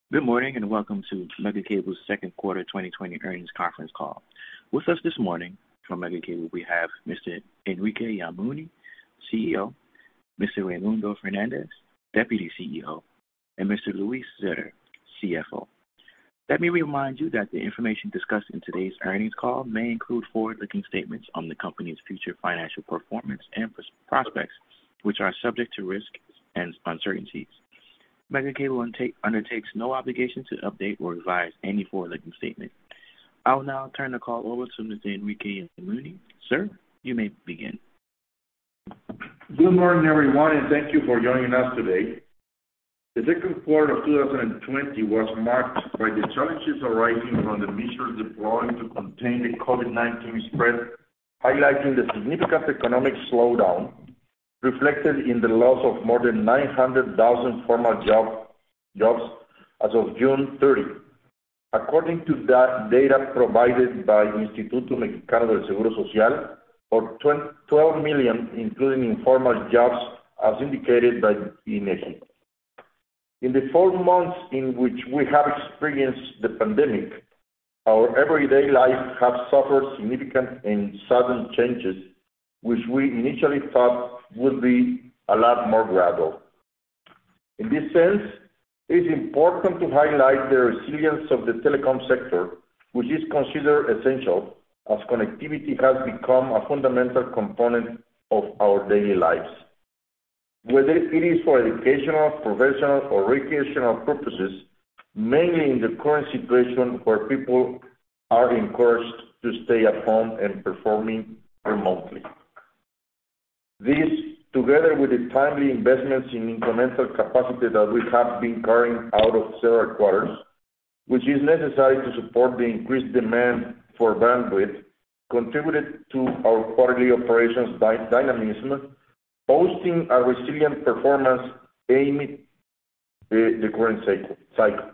Good morning and welcome to Megacable's second quarter 2020 earnings conference call. With us this morning from Megacable, we have Mr. Enrique Yamuni, CEO, Mr. Raymundo Fernandez, Deputy CEO, and Mr. Luis Zetter, CFO. Let me remind you that the information discussed in today's earnings call may include forward-looking statements on the company's future financial performance and prospects, which are subject to risks and uncertainties. Megacable undertakes no obligation to update or revise any forward-looking statement. I will now turn the call over to Mr. Enrique Yamuni. Sir, you may begin. Good morning, everyone, and thank you for joining us today. The second quarter of 2020 was marked by the challenges arising from the measures deployed to contain the COVID-19 spread, highlighting the significant economic slowdown reflected in the loss of more than 900,000 formal jobs as of June 30. According to that data provided by Instituto Mexicano del Seguro Social, or 12 million, including informal jobs, as indicated by INEGI. In the 4 months in which we have experienced the pandemic, our everyday life has suffered significant and sudden changes, which we initially thought would be a lot more gradual. In this sense, it is important to highlight the resilience of the telecom sector, which is considered essential as connectivity has become a fundamental component of our daily lives. Whether it is for educational, professional, or recreational purposes, mainly in the current situation where people are encouraged to stay at home and performing remotely. This, together with the timely investments in incremental capacity that we have been carrying out of several quarters, which is necessary to support the increased demand for bandwidth, contributed to our quarterly operations dynamism, posting a resilient performance amid the current cycle.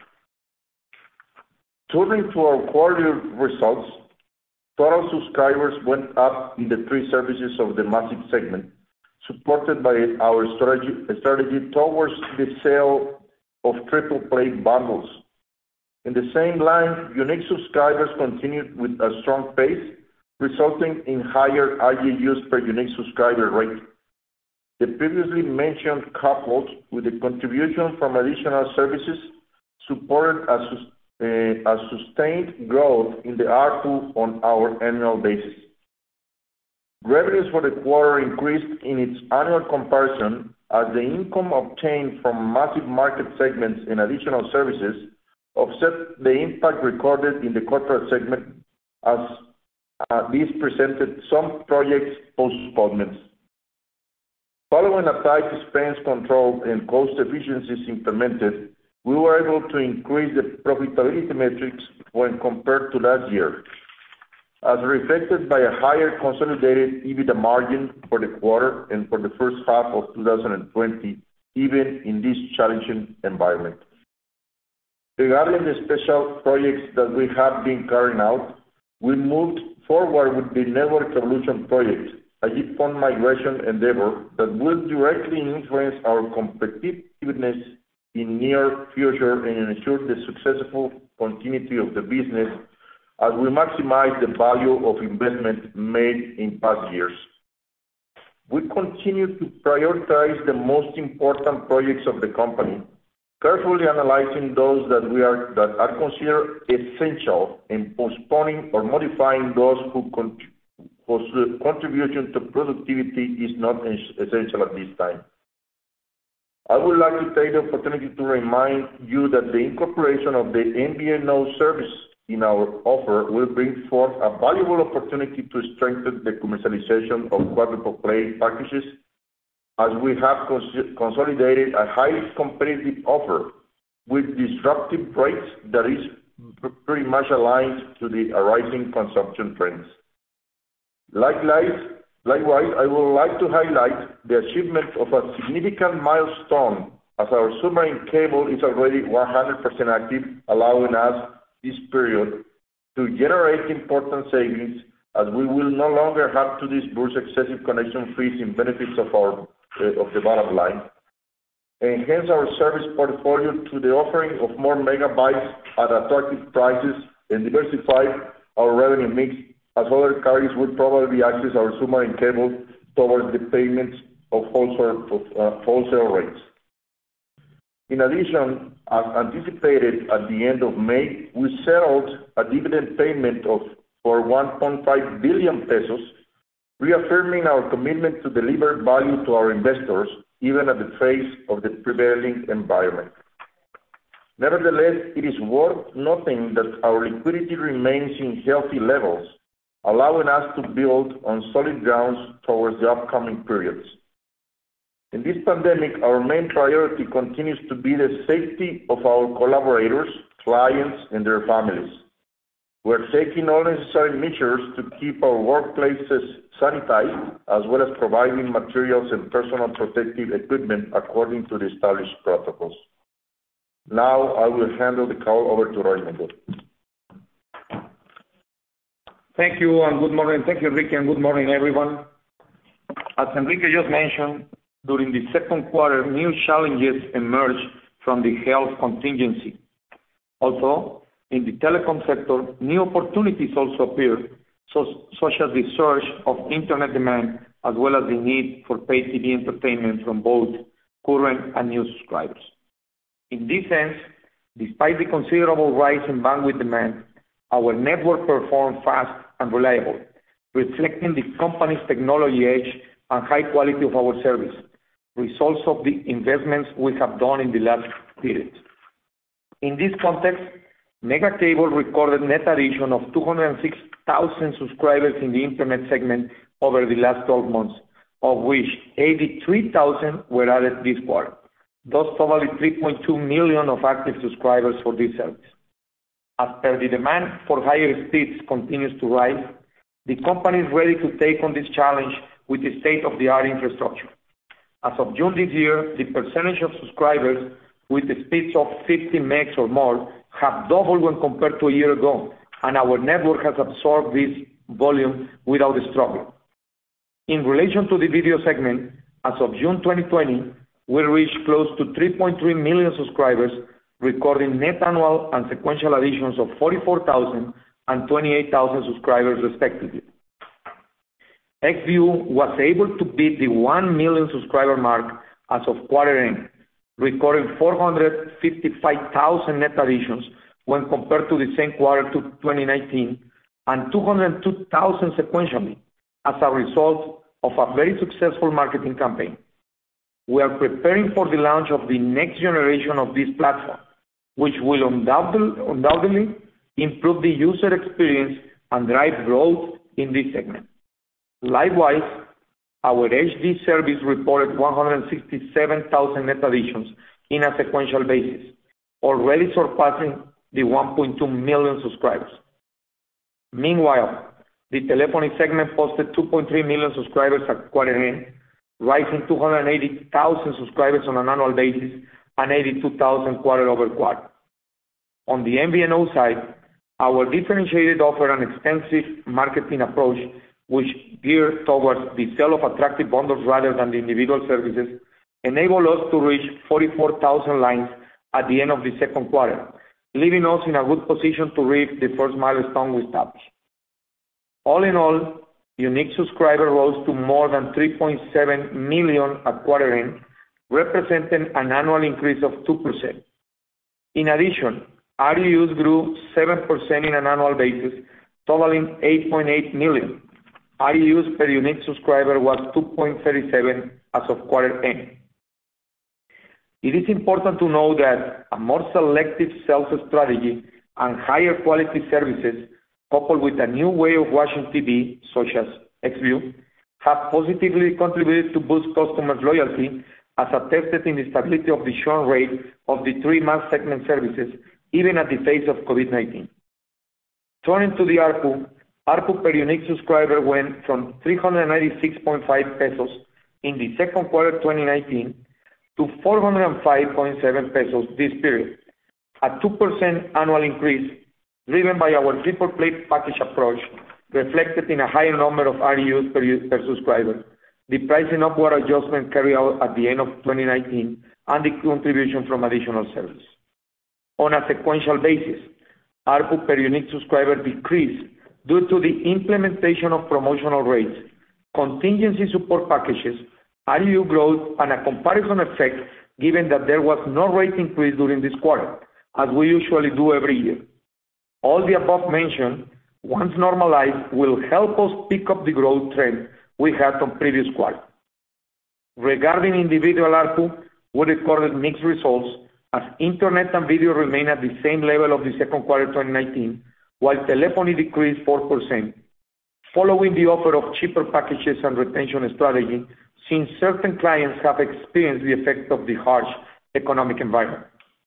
Turning to our quarterly results, total subscribers went up in the 3 services of the massive segment, supported by our strategy towards the sale of triple play bundles. In the same line, unique subscribers continued with a strong pace, resulting in higher RGUs per unique subscriber rate. The previously mentioned, coupled with the contribution from additional services, supported a sustained growth in the ARPU on our annual basis. Revenues for the quarter increased in its annual comparison as the income obtained from massive market segments and additional services offset the impact recorded in the corporate segment as these presented some projects postponements. Following a tight expense control and cost efficiencies implemented, we were able to increase the profitability metrics when compared to last year, as reflected by a higher consolidated EBITDA margin for the quarter and for the first half of 2020, even in this challenging environment. Regarding the special projects that we have been carrying out, we moved forward with the Network Evolution project, a GPON migration endeavor that will directly influence our competitiveness in near future and ensure the successful continuity of the business as we maximize the value of investment made in past years. We continue to prioritize the most important projects of the company, carefully analyzing those that are considered essential and postponing or modifying those whose contribution to productivity is not essential at this time. I would like to take the opportunity to remind you that the incorporation of the MVNO service in our offer will bring forth a valuable opportunity to strengthen the commercialization of quadruple play packages, as we have consolidated a highly competitive offer with disruptive rates that is pretty much aligned to the arising consumption trends. Likewise, I would like to highlight the achievement of a significant milestone, as our submarine cable is already 100% active, allowing us this period to generate important savings, as we will no longer have to disburse excessive connection fees in benefits of the bottom line. enhance our service portfolio through the offering of more megabytes at attractive prices, and diversify our revenue mix, as other carriers would probably access our submarine cable towards the payments of wholesale rates. In addition, as anticipated at the end of May, we settled a dividend payment for 1.5 billion pesos, reaffirming our commitment to deliver value to our investors, even at the face of the prevailing environment. Nevertheless, it is worth noting that our liquidity remains in healthy levels, allowing us to build on solid grounds towards the upcoming periods. In this pandemic, our main priority continues to be the safety of our collaborators, clients, and their families. We're taking all necessary measures to keep our workplaces sanitized, as well as providing materials and personal protective equipment according to the established protocols. Now, I will handle the call over to Raymundo. Thank you, and good morning. Thank you, Enrique, and good morning, everyone. As Enrique just mentioned, during the second quarter, new challenges emerged from the health contingency. Also, in the telecom sector, new opportunities also appeared, such as the surge of internet demand, as well as the need for pay TV entertainment from both current and new subscribers. In this sense, despite the considerable rise in bandwidth demand, our network performed fast and reliable, reflecting the company's technology edge and high quality of our service, results of the investments we have done in the last period. In this context, Megacable recorded net addition of 206,000 subscribers in the internet segment over the last 12 months, of which 83,000 were added this quarter, thus totaling 3.2 million of active subscribers for this service. As per the demand for higher speeds continues to rise, the company is ready to take on this challenge with the state-of-the-art infrastructure. As of June this year, the percentage of subscribers with the speeds of 50 megs or more have doubled when compared to a year ago, and our network has absorbed this volume without a struggle. In relation to the video segment, as of June 2020, we reached close to 3.3 million subscribers, recording net annual and sequential additions of 44,000 and 28,000 subscribers respectively. XView was able to beat the 1 million subscriber mark as of quarter end, recording 455,000 net additions when compared to the same quarter to 2019, and 202,000 sequentially as a result of a very successful marketing campaign. We are preparing for the launch of the next generation of this platform, which will undoubtedly improve the user experience and drive growth in this segment. Likewise, our HD service reported 167,000 net additions in a sequential basis, already surpassing the 1.2 million subscribers. Meanwhile, the telephony segment posted 2.3 million subscribers at quarter end, rising 280,000 subscribers on an annual basis and 82,000 quarter over quarter. On the MVNO side, our differentiated offer and extensive marketing approach, which geared towards the sale of attractive bundles rather than the individual services, enabled us to reach 44,000 lines at the end of the second quarter, leaving us in a good position to reach the first milestone we established. All in all, unique subscribers rose to more than 3.7 million at quarter end, representing an annual increase of 2%. In addition, RGUs grew 7% in an annual basis, totaling 8.8 million. RGUs per unique subscriber was 2.37 as of quarter end. It is important to know that a more selective sales strategy and higher quality services, coupled with a new way of watching TV, such as XView, have positively contributed to boost customers' loyalty, as attested in the stability of the churn rate of the three mass segment services, even at the face of COVID-19. Turning to the ARPU per unique subscriber went from 396.5 pesos in the second quarter 2019 to 405.7 pesos this period, a 2% annual increase driven by our triple play package approach, reflected in a higher number of RGUs per subscriber, the pricing upward adjustment carried out at the end of 2019, and the contribution from additional services. On a sequential basis, ARPU per unique subscriber decreased due to the implementation of promotional rates, contingency support packages, RGU growth, and a comparison effect, given that there was no rate increase during this quarter, as we usually do every year. All the above mentioned, once normalized, will help us pick up the growth trend we had from previous quarter. Regarding individual ARPU, we recorded mixed results as internet and video remain at the same level of the second quarter 2019, while telephony decreased 4%, following the offer of cheaper packages and retention strategy, since certain clients have experienced the effect of the harsh economic environment.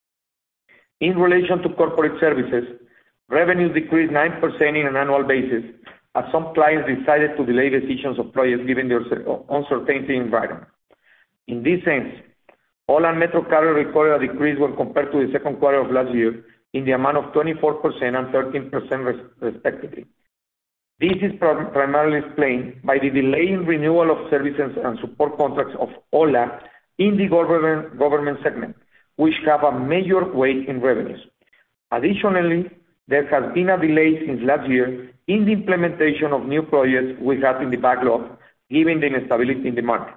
In relation to corporate services, revenues decreased 9% in an annual basis, as some clients decided to delay decisions of projects given the uncertainty environment. In this sense, Ho1a and MetroCarrier recorded a decrease when compared to the second quarter of last year in the amount of 24% and 13% respectively. This is primarily explained by the delay in renewal of services and support contracts of Ho1a in the government segment, which have a major weight in revenues. Additionally, there has been a delay since last year in the implementation of new projects we had in the backlog, given the instability in the market.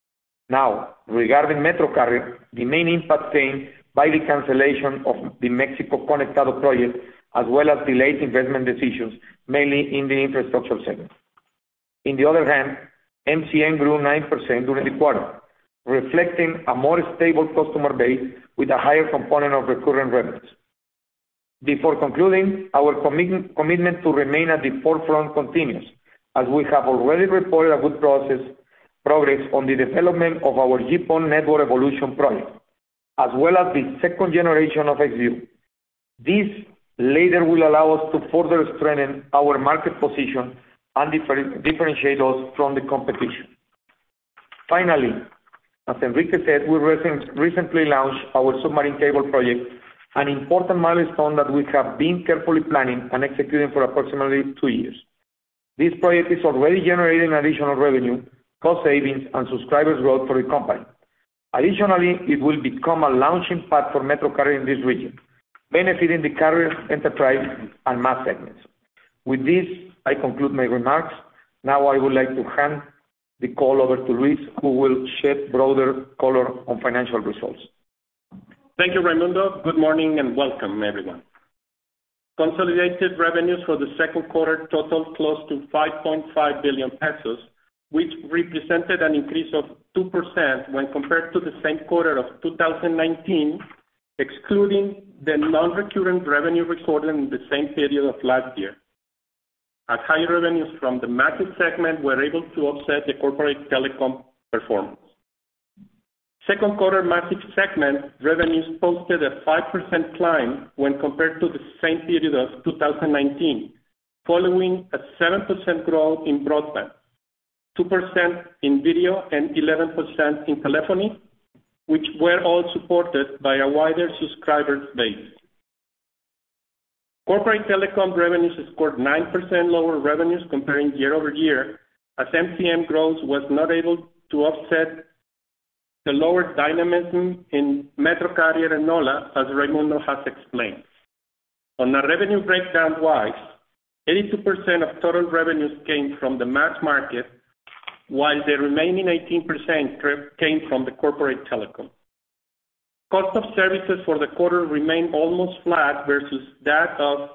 Now, regarding MetroCarrier, the main impact came by the cancellation of the Mexico Conectado project, as well as delayed investment decisions, mainly in the infrastructure segment. On the other hand, MCN grew 9% during the quarter, reflecting a more stable customer base with a higher component of recurrent revenues. Before concluding, our commitment to remain at the forefront continues, as we have already reported a good progress on the development of our GPON network evolution project, as well as the second generation of Xview. This later will allow us to further strengthen our market position and differentiate us from the competition. Finally, as Enrique said, we recently launched our submarine cable project, an important milestone that we have been carefully planning and executing for approximately 2 years. This project is already generating additional revenue, cost savings, and subscribers growth for the company. Additionally, it will become a launching pad for MetroCarrier in this region, benefiting the carrier, enterprise, and mass segments. With this, I conclude my remarks. Now I would like to hand the call over to Luis, who will shed broader color on financial results. Thank you, Raimundo. Good morning and welcome, everyone. Consolidated revenues for the second quarter totaled close to 5.5 billion pesos, which represented an increase of 2% when compared to the same quarter of 2019, excluding the non-recurrent revenue recorded in the same period of last year, as higher revenues from the Massive segment were able to offset the corporate telecom performance. Second quarter Massive segment revenues posted a 5% climb when compared to the same period of 2019, following a 7% growth in broadband, 2% in video, and 11% in telephony, which were all supported by a wider subscriber base. Corporate telecom revenues scored 9% lower revenues comparing year over year, as MCM growth was not able to offset the lower dynamism in MetroCarrier and Ho1a, as Raimundo has explained. On a revenue breakdown-wise, 82% of total revenues came from the mass market, while the remaining 18% came from the corporate telecom. Cost of services for the quarter remained almost flat versus that of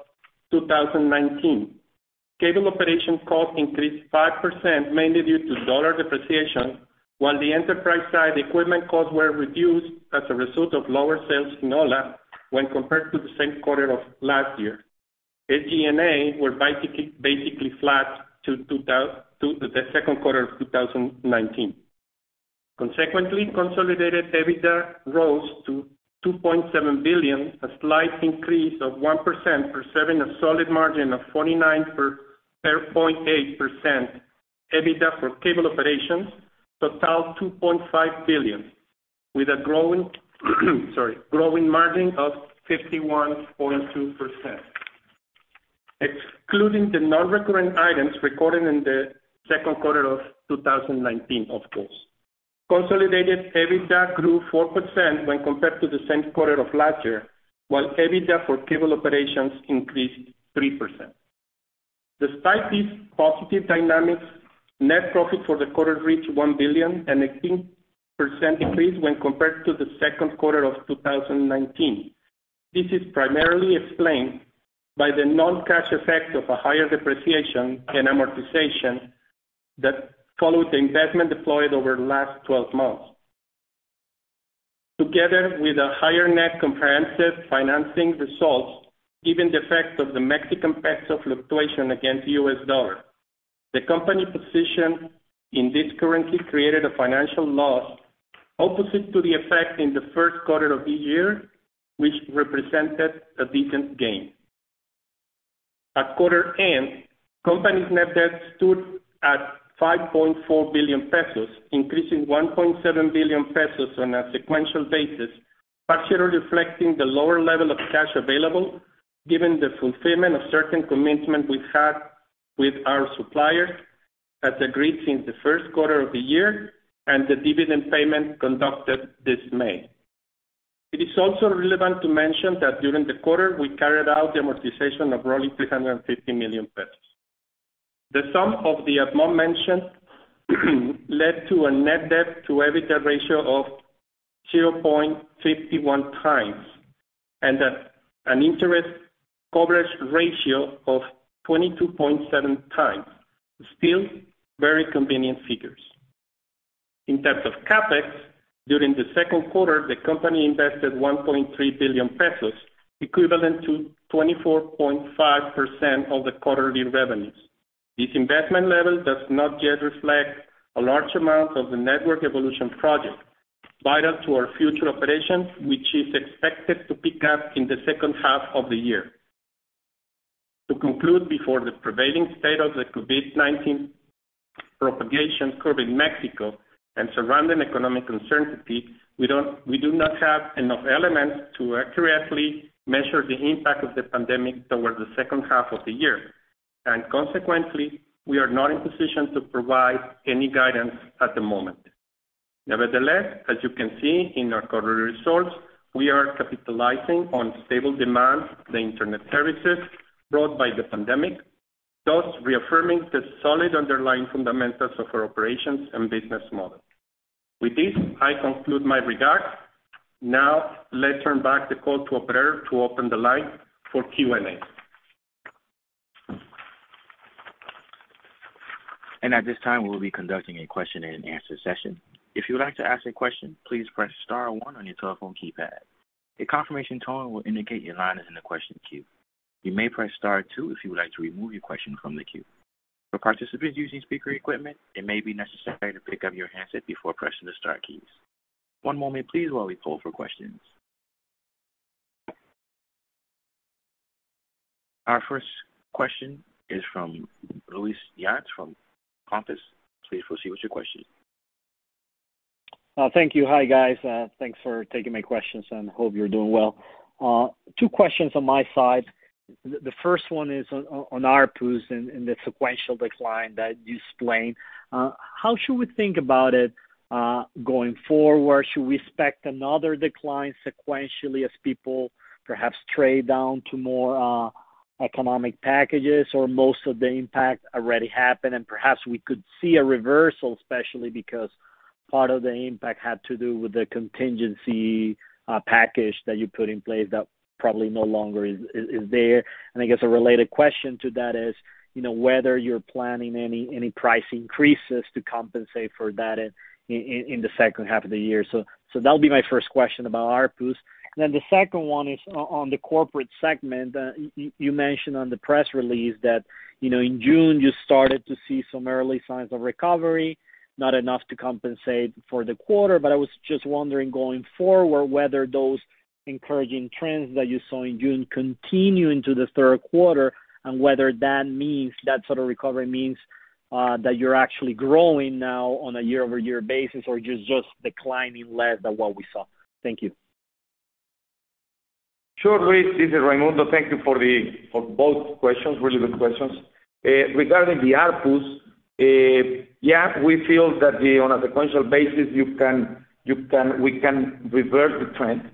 2019. Cable operation costs increased 5%, mainly due to dollar depreciation, while the enterprise side equipment costs were reduced as a result of lower sales in Ho1a when compared to the same quarter of last year. SG&A were basically flat to the second quarter of 2019. Consequently, consolidated EBITDA rose to 2.7 billion, a slight increase of 1%, preserving a solid margin of 49.8%. EBITDA for cable operations totaled 2.5 billion, with a growing margin of 51.2%. Excluding the non-recurrent items recorded in the second quarter of 2019, of course. Consolidated EBITDA grew 4% when compared to the same quarter of last year, while EBITDA for cable operations increased 3%. Despite these positive dynamics, net profit for the quarter reached $1 billion, an 18% increase when compared to the second quarter of 2019. This is primarily explained by the non-cash effect of a higher depreciation and amortization that followed the investment deployed over the last 12 months. Together with a higher net comprehensive financing results, given the effect of the Mexican peso fluctuation against the US dollar, the company position in this currency created a financial loss opposite to the effect in the first quarter of the year, which represented a decent gain. At quarter end, company's net debt stood at 5.4 billion pesos, increasing 1.7 billion pesos on a sequential basis, partially reflecting the lower level of cash available given the fulfillment of certain commitments we had with our suppliers as agreed since the first quarter of the year and the dividend payment conducted this May. It is also relevant to mention that during the quarter we carried out the amortization of roughly 350 million pesos. The sum of the above mentioned led to a net debt to EBITDA ratio of 0.51 times and an interest coverage ratio of 22.7 times. Still very convenient figures. In terms of CapEx, during the second quarter, the company invested 1.3 billion pesos, equivalent to 24.5% of the quarterly revenues. This investment level does not yet reflect a large amount of the network evolution project, vital to our future operations, which is expected to pick up in the second half of the year. To conclude, before the prevailing state of the COVID-19 propagation curve in Mexico and surrounding economic uncertainty, we do not have enough elements to accurately measure the impact of the pandemic towards the second half of the year, and consequently, we are not in position to provide any guidance at the moment. Nevertheless, as you can see in our quarterly results, we are capitalizing on stable demand, the internet services brought by the pandemic, thus reaffirming the solid underlying fundamentals of our operations and business model. With this, I conclude my remarks. Now, let's turn back the call to operator to open the line for Q&A. And at this time, we will be conducting a question and answer session. If you would like to ask a question, please press star 1 on your telephone keypad. A confirmation tone will indicate your line is in the question queue. You may press star 2 if you would like to remove your question from the queue. For participants using speaker equipment, it may be necessary to pick up your handset before pressing the star keys. One moment, please, while we poll for questions. Our first question is from Luis Yance from Compass. Please proceed with your question. Thank you. Hi, guys. Thanks for taking my questions and hope you're doing well. 2 questions on my side. The first one is on ARPUs and the sequential decline that you explained. How should we think about it going forward? Should we expect another decline sequentially as people perhaps trade down to more economic packages, or most of the impact already happened and perhaps we could see a reversal, especially because part of the impact had to do with the contingency package that you put in place that probably no longer is there. And I guess a related question to that is, whether you're planning any price increases to compensate for that in the second half of the year. So that'll be my first question about ARPUs. And then the second one is on the corporate segment. You mentioned on the press release that, in June you started to see some early signs of recovery, not enough to compensate for the quarter, but I was just wondering going forward whether those encouraging trends that you saw in June continue into the third quarter, and whether that sort of recovery means that you're actually growing now on a year-over-year basis, or just declining less than what we saw. Thank you. Sure, Luis. This is Raimundo. Thank you for both questions, really good questions. Regarding the ARPUs, Yeah, we feel that on a sequential basis, we can reverse the trend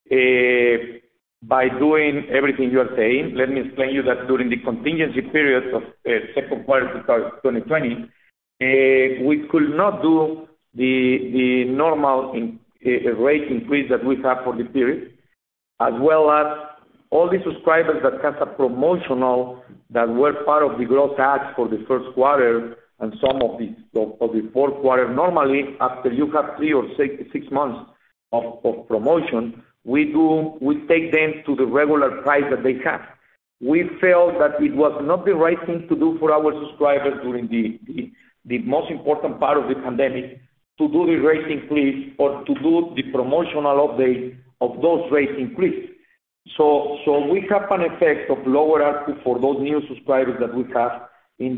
by doing everything you are saying. Let me explain you that during the contingency period of second quarter 2020, we could not do the normal rate increase that we have for the period, as well as all the subscribers that has a promotional that were part of the growth adds for the first quarter and some of the fourth quarter. Normally, after you have 3 or 6 months of promotion, we take them to the regular price that they have. We felt that it was not the right thing to do for our subscribers during the most important part of the pandemic, to do the rate increase or to do the promotional update of those rate increase. So we have an effect of lower ARPU for those new subscribers that we have in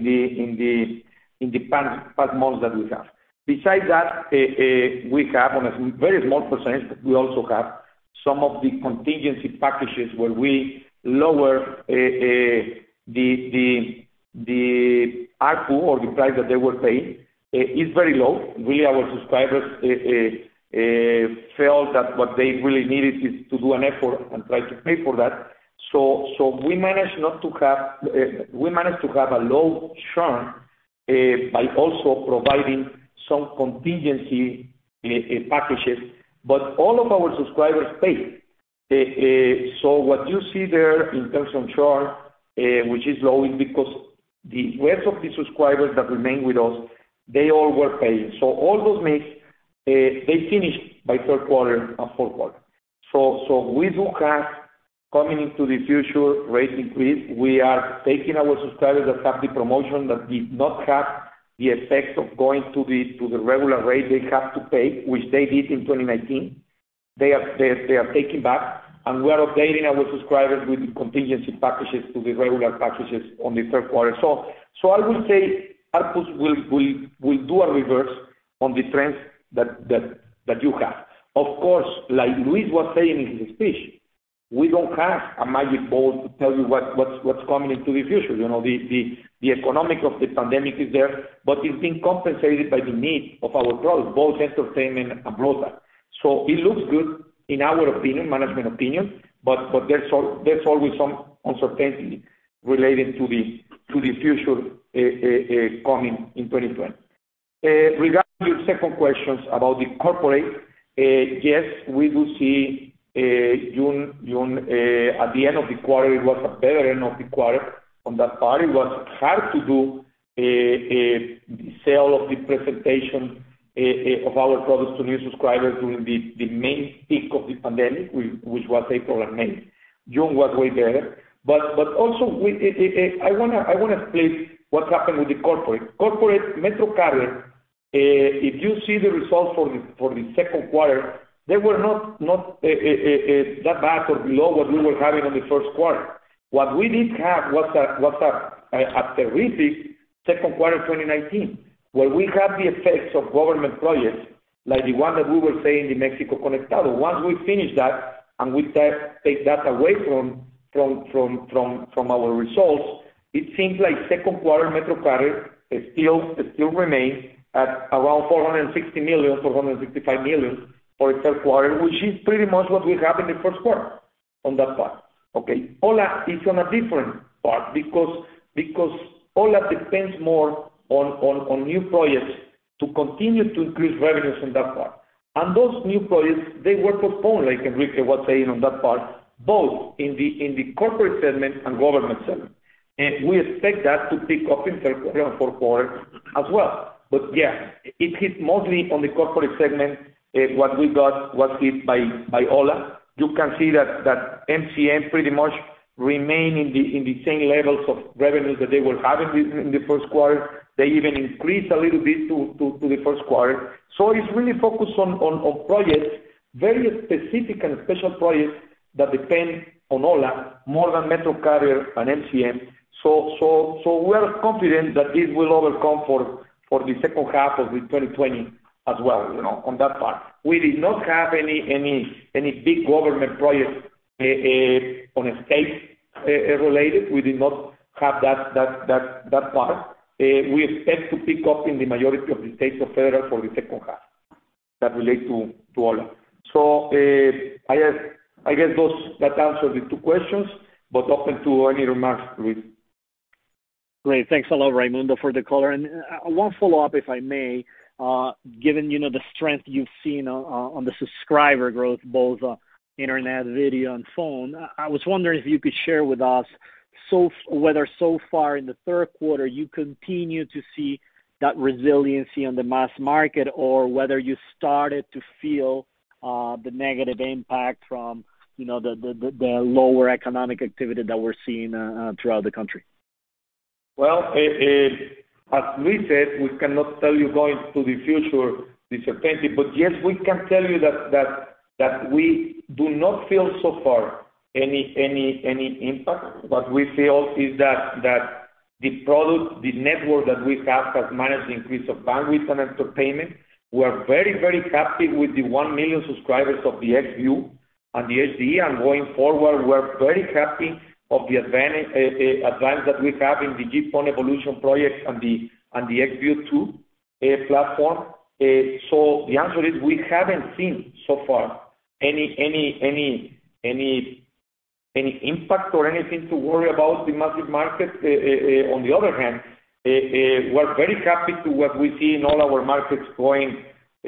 the past months that we have. Besides that, we have on a very small percentage, but we also have some of the contingency packages where we lower the ARPU or the price that they were paying. Is very low. Really, our subscribers felt that what they really needed is to do an effort and try to pay for that. So we managed to have a low churn by also providing some contingency packages, but all of our subscribers pay. So what you see there in terms of churn, which is low, is because the rest of the subscribers that remain with us, they all were paying. So all those mix, they finished by third quarter and fourth quarter. So we do have, coming into the future, rate increase. We are taking our subscribers that have the promotion that did not have the effect of going to the regular rate they have to pay, which they did in 2019. They are taking back, and we are updating our subscribers with the contingency packages to the regular packages on the third quarter. So I would say ARPUs will do a reverse on the trends that you have. Of course, like Luis was saying in his speech, we don't have a magic ball to tell you what's coming into the future. You know, the economic of the pandemic is there, but it's being compensated by the need of our products, both entertainment and broadband. So it looks good in our opinion, management opinion, but there's always some uncertainty related to the future coming in 2020. Regarding your second questions about the corporate, yes, we do see June at the end of the quarter, it was a better end of the quarter on that part. It was hard to do the sale of the presentation of our products to new subscribers during the main peak of the pandemic, which was April and May. June was way better, but also I wanna explain what happened with the corporate MetroCarrier. If you see the results for the second quarter, they were not that bad or below what we were having in the first quarter. What we did have was a terrific second quarter 2019, where we had the effects of government projects, like the one that we were saying, the Mexico Conectado. Once we finish that and we take that away from our results, it seems like second quarter MetroCarrier still remains at around 460 million, 465 million for the third quarter, which is pretty much what we have in the first quarter on that part. Okay, Ho1a is on a different part because Ho1a depends more on new projects to continue to increase revenues on that part. And those new projects, they were postponed, like Enrique was saying on that part, both in the corporate segment and government segment. And we expect that to pick up in third quarter and fourth quarter as well. But yeah, it hit mostly on the corporate segment. What we got was hit by Ho1a. You can see that MCM pretty much remain in the same levels of revenues that they were having in the first quarter. They even increased a little bit to the first quarter. So it's really focused on projects, very specific and special projects that depend on Ho1a more than MetroCarrier and MCM. So we are confident that this will overcome for the second half of the 2020 as well, you know, on that part. We did not have any big government projects on a state related. We did not have that part. we expect to pick up in the majority of the states of federal for the second half that relate to OLA. So I guess that answers the two questions, but open to any remarks, Luis. Great. Thanks a lot, Raimundo, for the color. And one follow-up, if I may, given, the strength you've seen on the subscriber growth, both internet, video, and phone, I was wondering if you could share with us whether so far in the third quarter you continue to see that resiliency on the mass market, or whether you started to feel the negative impact from the lower economic activity that we're seeing throughout the country. Well, as Luis said, we cannot tell you going to the future the certainty, but yes, we can tell you that we do not feel so far any impact. What we feel is that the product, the network that we have has managed the increase of bandwidth and entertainment. We are very, very happy with the 1 million subscribers of the XView and the HD, and going forward, we're very happy of the advance that we have in the GPON Evolution project and the XView 2 platform. So the answer is we haven't seen so far any impact or anything to worry about the massive market. On the other hand, we're very happy to what we see in all our markets going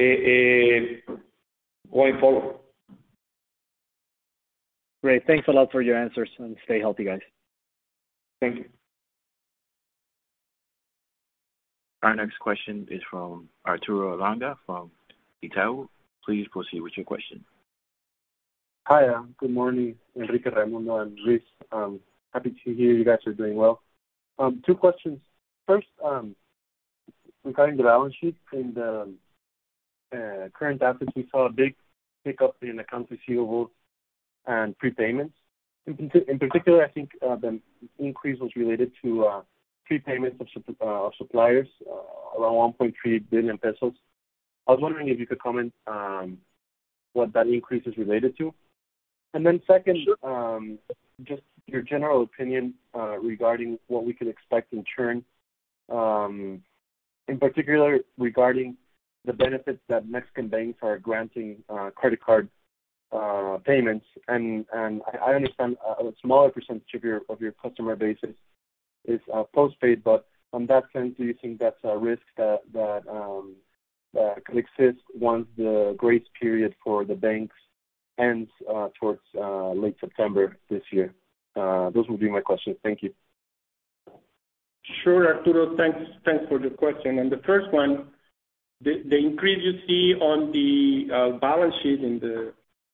forward. Great. Thanks a lot for your answers, and stay healthy, guys. Thank you. Our next question is from Arturo Langa from Itaú. Please proceed with your question. Hi, good morning, Enrique, Raimundo, and Luis. Happy to hear you guys are doing well. Two questions. First, regarding the balance sheet in the current assets, we saw a big pickup in accounts receivable and prepayments. In particular, I think the increase was related to prepayments of suppliers, around 1.3 billion pesos. I was wondering if you could comment what that increase is related to. And then second, just your general opinion regarding what we could expect in churn, in particular regarding the benefits that Mexican banks are granting credit card payments, and I understand a smaller percentage of your customer base is postpaid, but on that sense, do you think that's a risk that could exist once the grace period for the banks ends towards late September this year? Those would be my questions. Thank you. Sure, Arturo. Thanks for the question. And the first one, the increase you see on the balance sheet in the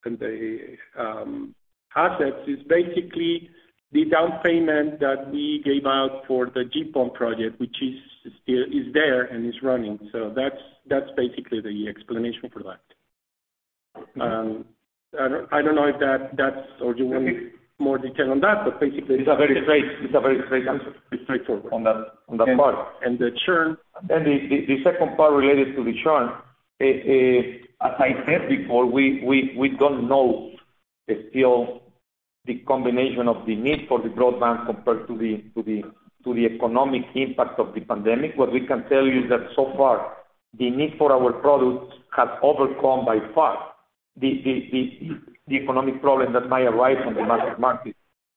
assets is basically the down payment that we gave out for the GPON project, which is there and is running. So that's basically the explanation for that. I don't know if that's or you want more detail on that, but basically it's a very straight answer. It's straightforward on that part. And the churn. And the second part related to the churn, as I said before, we don't know still the combination of the need for the broadband compared to the economic impact of the pandemic. What we can tell you is that so far the need for our products has overcome by far the economic problem that might arise from the massive market.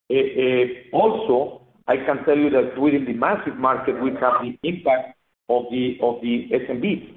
Also, I can tell you that within the massive market we have the impact of the SMBs.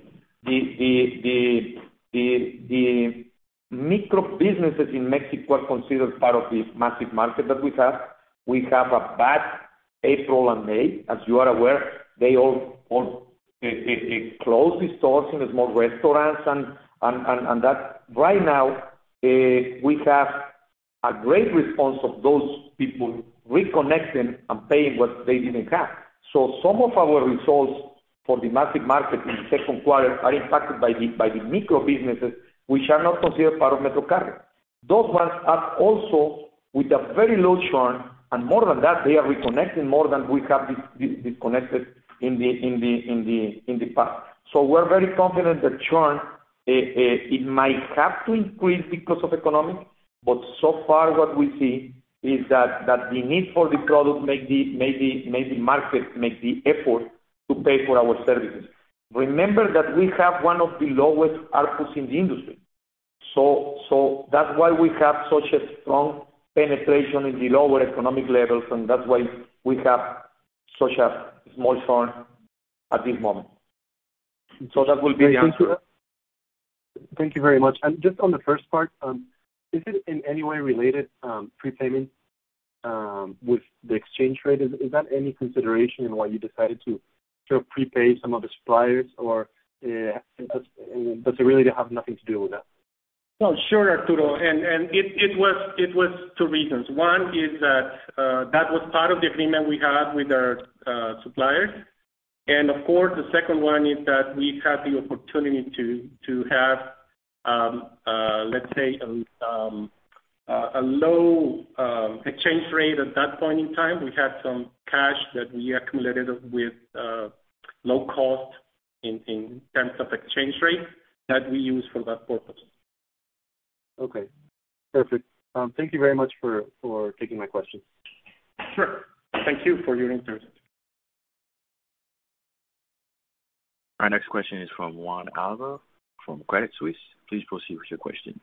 The micro businesses in Mexico are considered part of the massive market that we have. We have a bad April and May, as you are aware. They all close the stores in the small restaurants and that right now we have a great response of those people reconnecting and paying what they didn't have. So some of our results for the massive market in the second quarter are impacted by the micro businesses which are not considered part of MetroCarrier. Those ones are also with a very low churn, and more than that, they are reconnecting more than we have disconnected in the past. So we're very confident that churn it might have to increase because of economic, but so far what we see is that the need for the product make the market make the effort to pay for our services. Remember that we have one of the lowest ARPUs in the industry. So that's why we have such a strong penetration in the lower economic levels, and that's why we have such a small churn at this moment. So that will be the answer. Thank you very much. And just on the first part, is it in any way related, prepayment, with the exchange rate? Is that any consideration in why you decided to prepay some of the suppliers, or does it really have nothing to do with that? No, sure, Arturo, and it was two reasons. One is that that was part of the agreement we had with our suppliers, and of course the second one is that we had the opportunity to have let's say a low exchange rate at that point in time. We had some cash that we accumulated with low cost in terms of exchange rate that we use for that purpose. Okay, perfect. Thank you very much for taking my question. Sure. Thank you for your interest. Our next question is from Juan Alva from Credit Suisse. Please proceed with your question.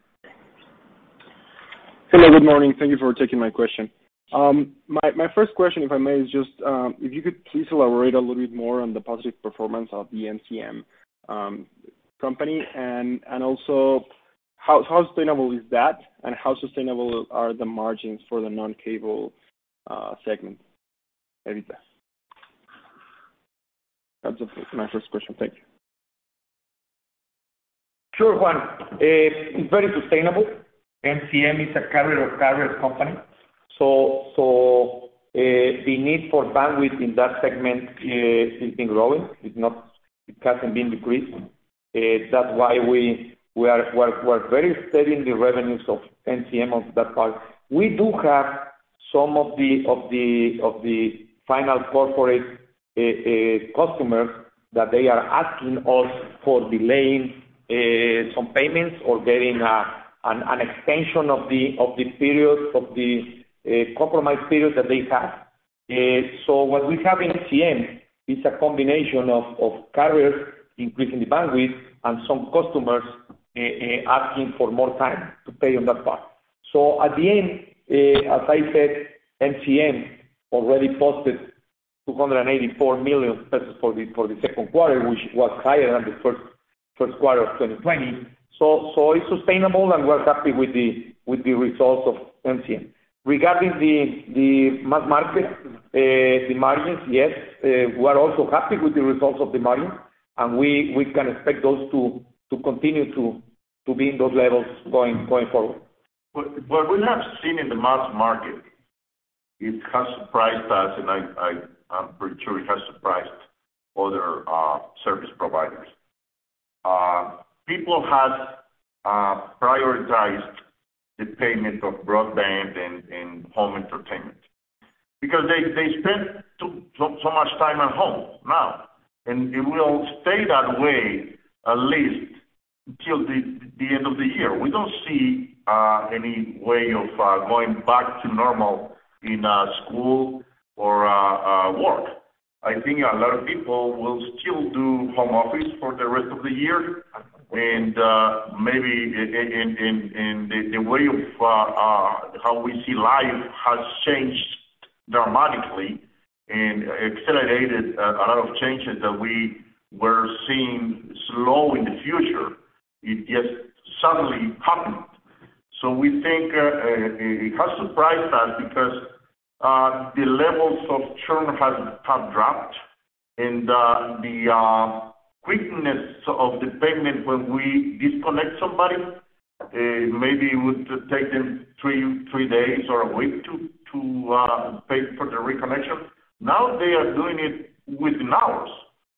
Hello, good morning. Thank you for taking my question. My first question, if I may, is just if you could please elaborate a little bit more on the positive performance of the NCM company, and also how sustainable is that, and how sustainable are the margins for the non-cable segment? EBITDA. That's my first question. Thank you. Sure, Juan. It's very sustainable. NCM is a carrier of carriers company, so the need for bandwidth in that segment has been growing. It hasn't been decreased. That's why we're very steady in the revenues of NCM of that part. We do have some of the final corporate customers that they are asking us for delaying some payments or getting an extension of the period of the compromise period that they have. So what we have in NCM is a combination of carriers increasing the bandwidth and some customers asking for more time to pay on that part. So at the end, as I said, NCM already posted 284 million pesos for the second quarter, which was higher than the first quarter of 2020. So it's sustainable, and we're happy with the results of NCM. Regarding the mass market, the margins, yes, we are also happy with the results of the margin, and we can expect those to continue to be in those levels going forward. What we have seen in the mass market, it has surprised us, and I'm pretty sure it has surprised other service providers. People have prioritized the payment of broadband and home entertainment because they spend so much time at home now, and it will stay that way at least until the end of the year. We don't see any way of going back to normal in school or work. I think a lot of people will still do home office for the rest of the year, and maybe in the way of how we see life has changed dramatically and accelerated a lot of changes that we were seeing slow in the future. It just suddenly happened. So we think it has surprised us because the levels of churn have dropped, and the quickness of the payment when we disconnect somebody, maybe it would take them three days or a week to pay for the reconnection. Now they are doing it within hours.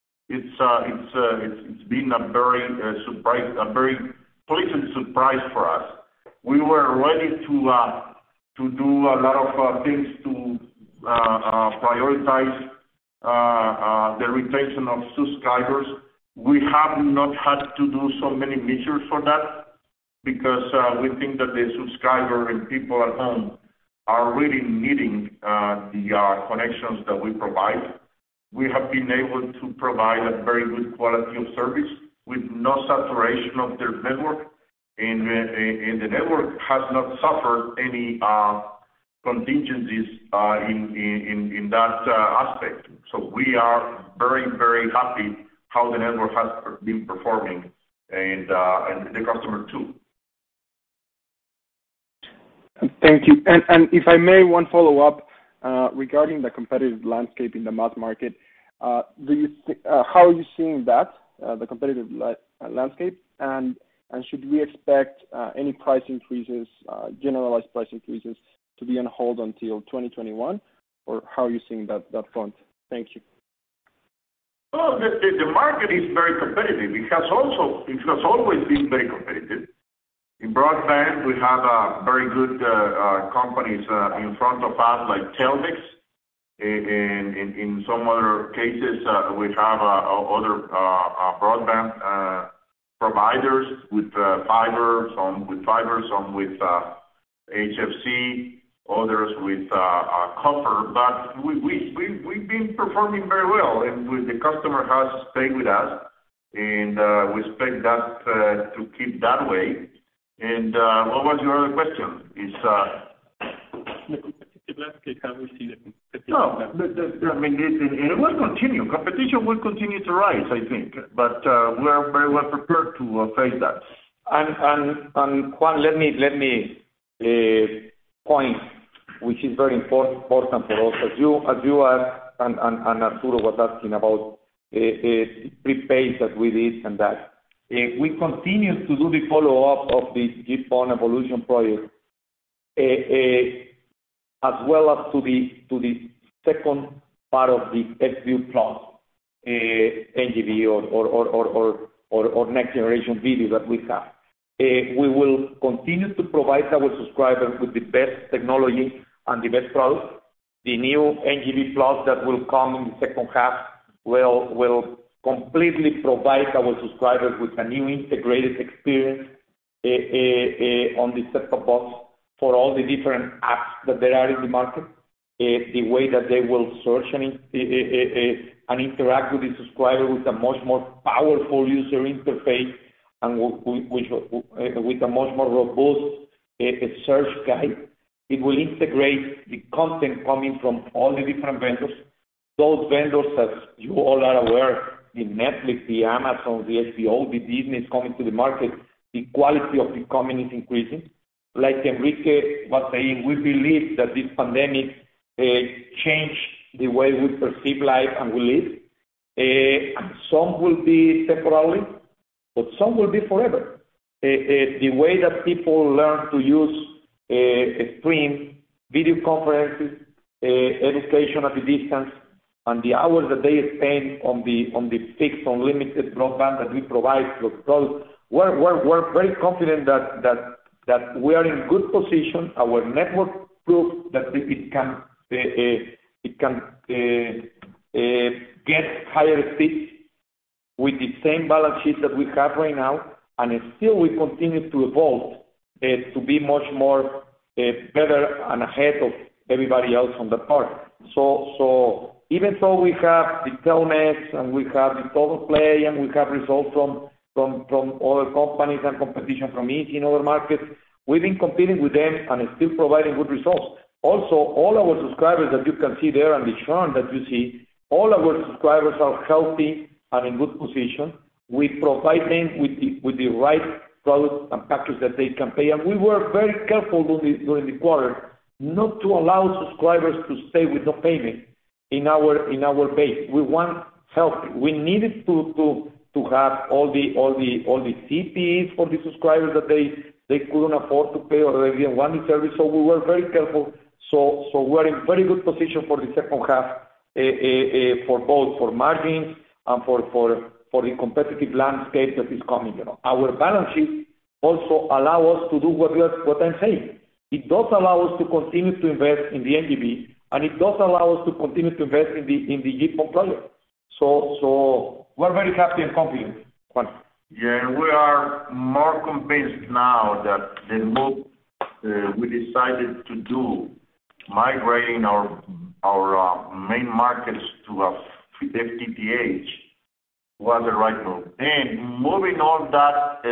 It's been a very pleasant surprise for us. We were ready to do a lot of things to prioritize the retention of subscribers. We have not had to do so many measures for that because we think that the subscriber and people at home are really needing the connections that we provide. we have been able to provide a very good quality of service with no saturation of their network, and the network has not suffered any contingencies in that aspect. So we are very, very happy how the network has been performing, and the customer too. Thank you. And if I may, one follow-up regarding the competitive landscape in the mass market. How are you seeing that, the competitive landscape? And should we expect any price increases, generalized price increases, to be on hold until 2021? Or how are you seeing that front? Thank you. Well, the market is very competitive. It has always been very competitive. In broadband, we have very good companies in front of us, like Telmex. In some other cases, we have other broadband providers with fiber, some with HFC, others with copper. But we've been performing very well, and the customer has stayed with us, and we expect that to keep that way. And what was your other question? The competitive landscape, how we see the competitive landscape? I mean, it will continue. Competition will continue to rise, I think. But we're very well prepared to face that. And Juan, let me point, which is very important for us. As you asked, and Arturo was asking about prepaid that we did and that. We continue to do the follow-up of the GPON evolution project, as well as to the second part of the Xview Plus NGV or next generation video that we have. We will continue to provide our subscribers with the best technology and the best product. The new NGV Plus that will come in the second half will completely provide our subscribers with a new integrated experience on the set-top box for all the different apps that there are in the market. The way that they will search and interact with the subscriber with a much more powerful user interface and with a much more robust search guide. It will integrate the content coming from all the different vendors. Those vendors, as you all are aware, the Netflix, the Amazon, the HBO, the Disney is coming to the market. The quality of the content is increasing. Like Enrique was saying, we believe that this pandemic changed the way we perceive life and we live. Some will be temporarily, but some will be forever. The way that people learn to use stream, video conferences, education at a distance, and the hours that they spend on the fixed unlimited broadband that we provide. So we're very confident that we are in good position. Our network proves that it can get higher speeds with the same balance sheet that we have right now, and still we continue to evolve to be much more better and ahead of everybody else on the part. So even though we have the Telmex and we have the Totalplay and we have results from other companies and competition from each in other markets, we've been competing with them and still providing good results. Also, all our subscribers that you can see there and the churn that you see, all our subscribers are healthy and in good position. We provide them with the right product and package that they can pay. And we were very careful during the quarter not to allow subscribers to stay with no payment in our base. We want healthy. We needed to have all the CPEs for the subscribers that they couldn't afford to pay or they didn't want the service. So we were very careful. So we're in very good position for the second half for both for margins and for the competitive landscape that is coming. Our balance sheet also allow us to do what I'm saying. It does allow us to continue to invest in the NGV, and it does allow us to continue to invest in the GPON project. So we're very happy and confident, Juan. Yeah, and we are more convinced now that the move we decided to do, migrating our main markets to a FTTH was the right move. And moving all that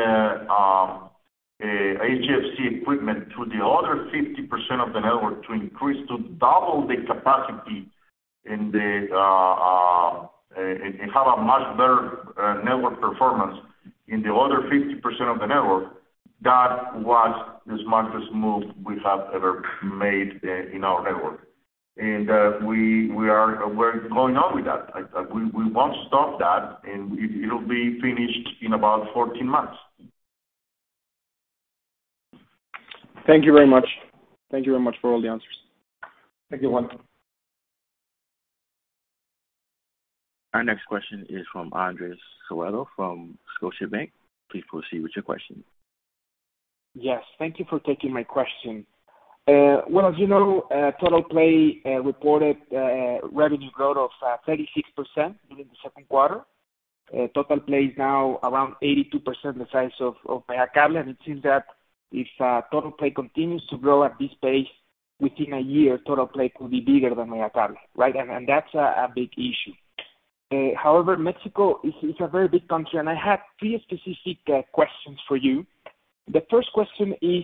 HFC equipment to the other 50% of the network to increase to double the capacity and and have a much better network performance in the other 50% of the network, that was the smartest move we have ever made in our network. And we're going on with that. We won't stop that, and it'll be finished in about 14 months. Thank you very much. Thank you very much for all the answers. Thank you, Juan. Our next question is from Andres Soello from Scotiabank. Please proceed with your question. Yes, thank you for taking my question. Well, as you know, Total Play reported revenue growth of 36% during the second quarter. Total Play is now around 82% the size of Megacable, and it seems that if Total Play continues to grow at this pace, within a year, Total Play could be bigger than Megacable, right? And that's a big issue. However, Mexico is a very big country, and I have three specific questions for you. The first question is,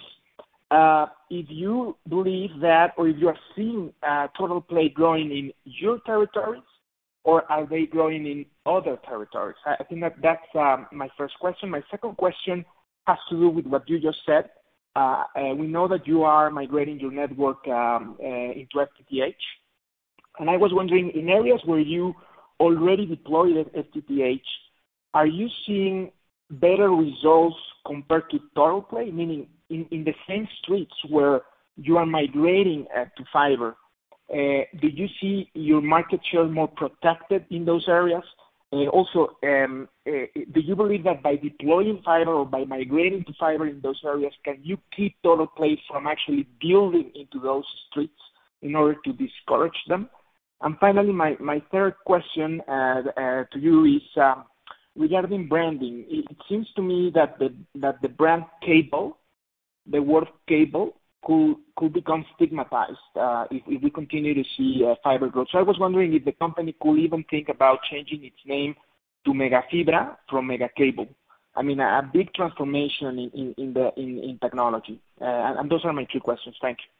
if you believe that, or if you are seeing Total Play growing in your territories, or are they growing in other territories? I think that's my first question. My second question has to do with what you just said. We know that you are migrating your network into FTTH, and I was wondering, in areas where you already deployed FTTH, are you seeing better results compared to Total Play? Meaning, in the same streets where you are migrating to fiber, do you see your market share more protected in those areas? Also, do you believe that by deploying fiber or by migrating to fiber in those areas, can you keep Total Play from actually building into those streets in order to discourage them? And finally, my third question to you is regarding branding. It seems to me that the brand cable, the word cable, could become stigmatized if we continue to see fiber growth. So I was wondering if the company could even think about changing its name to Megafibra from Megacable. I mean, a big transformation in technology. And those are my two questions. Thank you.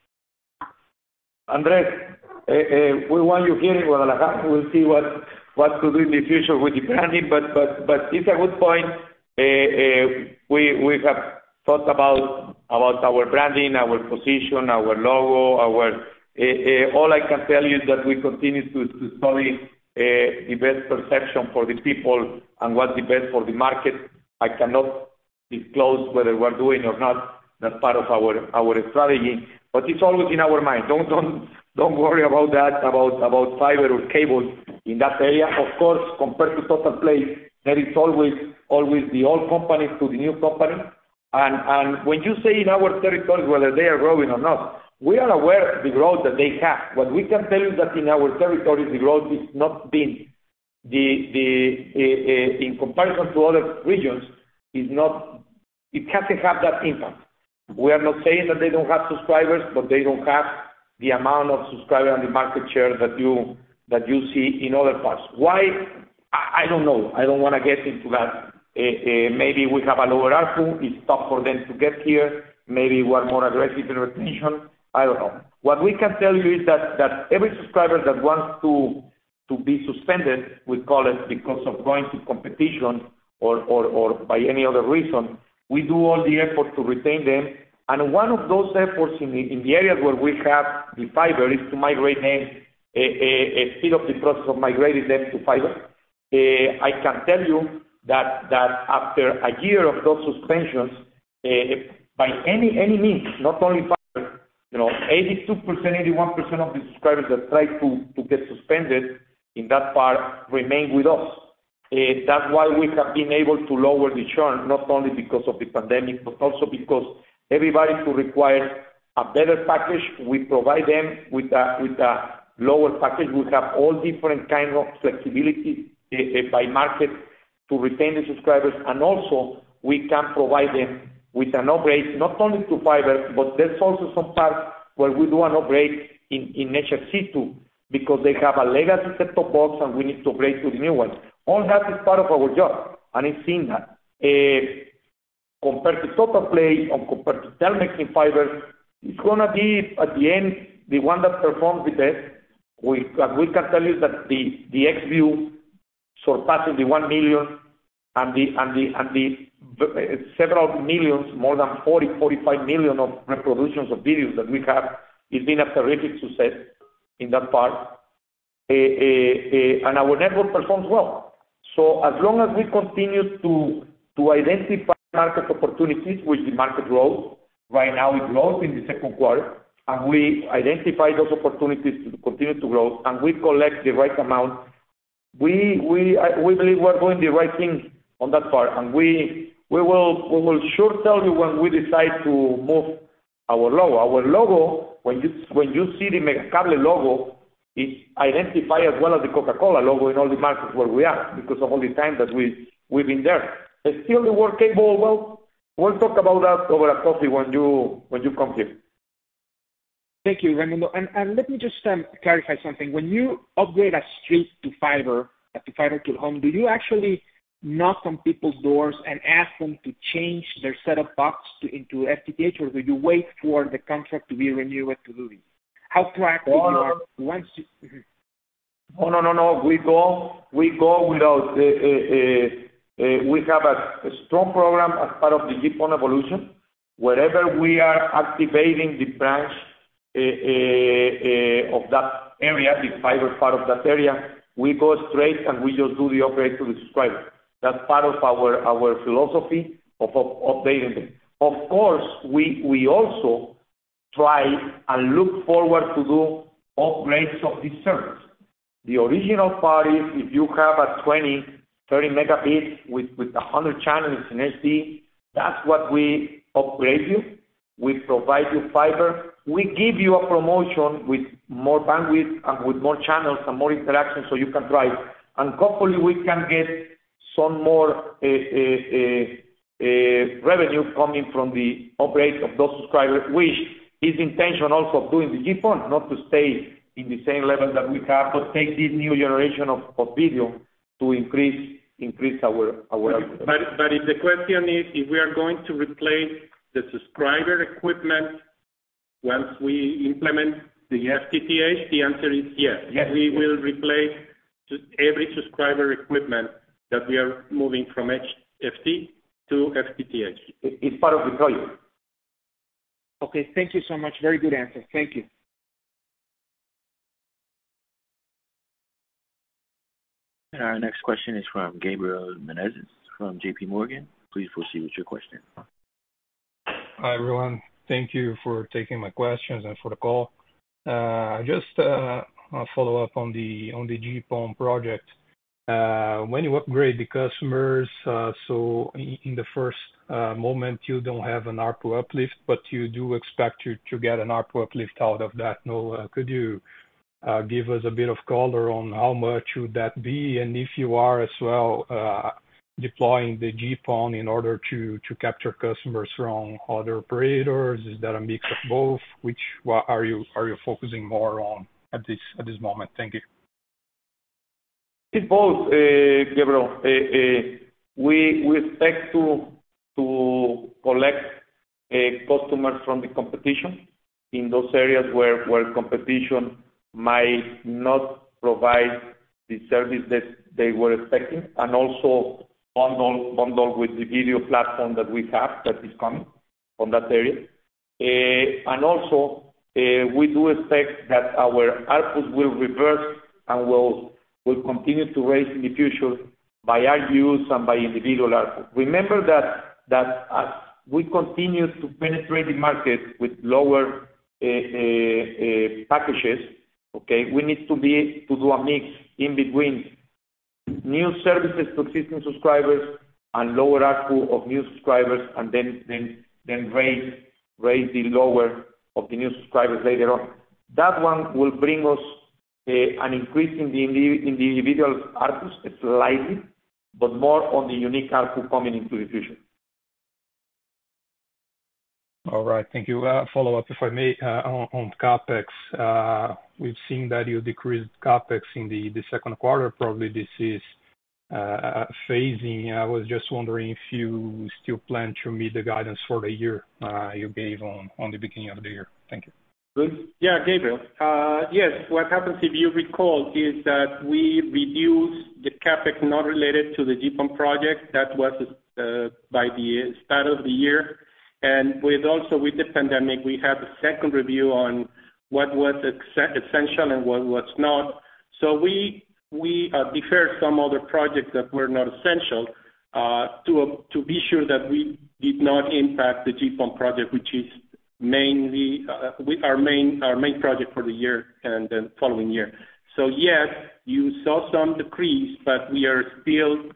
Andres, we want you here in Guadalajara. We'll see what to do in the future with the branding, but it's a good point. We have thought about our branding, our position, our logo, all I can tell you is that we continue to study the best perception for the people and what's the best for the market. I cannot disclose whether we're doing or not. That's part of our strategy, but it's always in our mind. Don't worry about that, about fiber or cable in that area. Of course, compared to Total Play, there is always the old company to the new company. And when you say in our territories whether they are growing or not, we are aware of the growth that they have. What we can tell you is that in our territories, the growth is not been in comparison to other regions, it hasn't had that impact. We are not saying that they don't have subscribers, but they don't have the amount of subscribers and the market share that you see in other parts. Why? I don't know. I don't want to get into that. Maybe we have a lower ARPU. It's tough for them to get here. Maybe we're more aggressive in retention. I don't know. What we can tell you is that every subscriber that wants to be suspended, we call it, because of going to competition or by any other reason, we do all the effort to retain them. And one of those efforts in the areas where we have the fiber is to migrate them, speed up the process of migrating them to fiber. I can tell you that after a year of those suspensions, by any means, not only fiber, 82%, 81% of the subscribers that try to get suspended in that part remain with us. That's why we have been able to lower the churn, not only because of the pandemic, but also because everybody who requires a better package, we provide them with a lower package. We have all different kinds of flexibility by market to retain the subscribers, and also we can provide them with an upgrade, not only to fiber, but there's also some parts where we do an upgrade in HFC because they have a legacy set-top box and we need to upgrade to the new one. All that is part of our job, and it's seen that. Compared to Total Play or compared to Telmex in fiber, it's going to be, at the end, the one that performs the best. We can tell you that the XView surpassing the 1 million and the several millions, more than 45 million of reproductions of videos that we have, it's been a terrific success in that part. And our network performs well. So as long as we continue to identify market opportunities, which the market grows, right now it grows in the second quarter, and we identify those opportunities to continue to grow, and we collect the right amount, we believe we're doing the right thing on that part, and we will sure tell you when we decide to move our logo. Our logo, when you see the Megacable logo, it's identified as well as the Coca-Cola logo in all the markets where we are because of all the time that we've been there. It's still the work cable. Well, we'll talk about that over a coffee when you come here. Thank you, Raimundo. And let me just clarify something. When you upgrade a street to fiber to the home, do you actually knock on people's doors and ask them to change their set-top box into FTTH, or do you wait for the contract to be renewed to do this? How proactive you are once you... No. We go without... we have a strong program as part of the GPON evolution. Wherever we are activating the branch of that area, the fiber part of that area, we go straight and we just do the upgrade to the subscriber. That's part of our philosophy of updating them. Of course, we also try and look forward to do upgrades of this service. The original part is if you have a 20, 30 megabits with 100 channels in HD, that's what we upgrade you. We provide you fiber. We give you a promotion with more bandwidth and with more channels and more interaction so you can try. And hopefully we can get some more revenue coming from the upgrade of those subscribers, which is the intention also of doing the GPON, not to stay in the same level that we have, but take this new generation of video to increase our But if the question is if we are going to replace the subscriber equipment once we implement the FTTH, the answer is yes. Yes. We will replace every subscriber equipment that we are moving from HFT to FTTH. It's part of the project. Okay, thank you so much. Very good answer. Thank you. And our next question is from Gabriel Menezes from JP Morgan. Please proceed with your question. Hi, everyone. Thank you for taking my questions and for the call. Just a follow-up on the GPON project. When you upgrade the customers, so in the first moment you don't have an ARPU uplift, but you do expect to get an ARPU uplift out of that. No, could you give us a bit of color on how much would that be, and if you are as well deploying the GPON in order to capture customers from other operators? Is that a mix of both? Which are you focusing more on at this moment? Thank you. It's both, Gabriel. We expect to collect customers from the competition in those areas where competition might not provide the service that they were expecting, and also bundle with the video platform that we have that is coming from that area. And also, we do expect that our ARPUs will reverse and will continue to raise in the future by RGUs and by individual ARPU. Remember that as we continue to penetrate the market with lower packages, okay, we need to do a mix in between new services to existing subscribers and lower ARPU of new subscribers, and then raise the lower of the new subscribers later on. That one will bring us an increase in the individual ARPUs slightly, but more on the unique ARPU coming into the future. All right. Thank you. Follow up, if I may, on CapEx. We've seen that you decreased CapEx in the second quarter. Probably this is phasing. I was just wondering if you still plan to meet the guidance for the year you gave on the beginning of the year. Thank you. Good. Yeah, Gabriel. Yes, what happens, if you recall, is that we reduced the CapEx not related to the GPON project. That was by the start of the year. And with the pandemic, we had a second review on what was essential and what was not. So we deferred some other projects that were not essential to be sure that we did not impact the GPON project, which is mainly our main project for the year and the following year. So yes, you saw some decrease, but we are still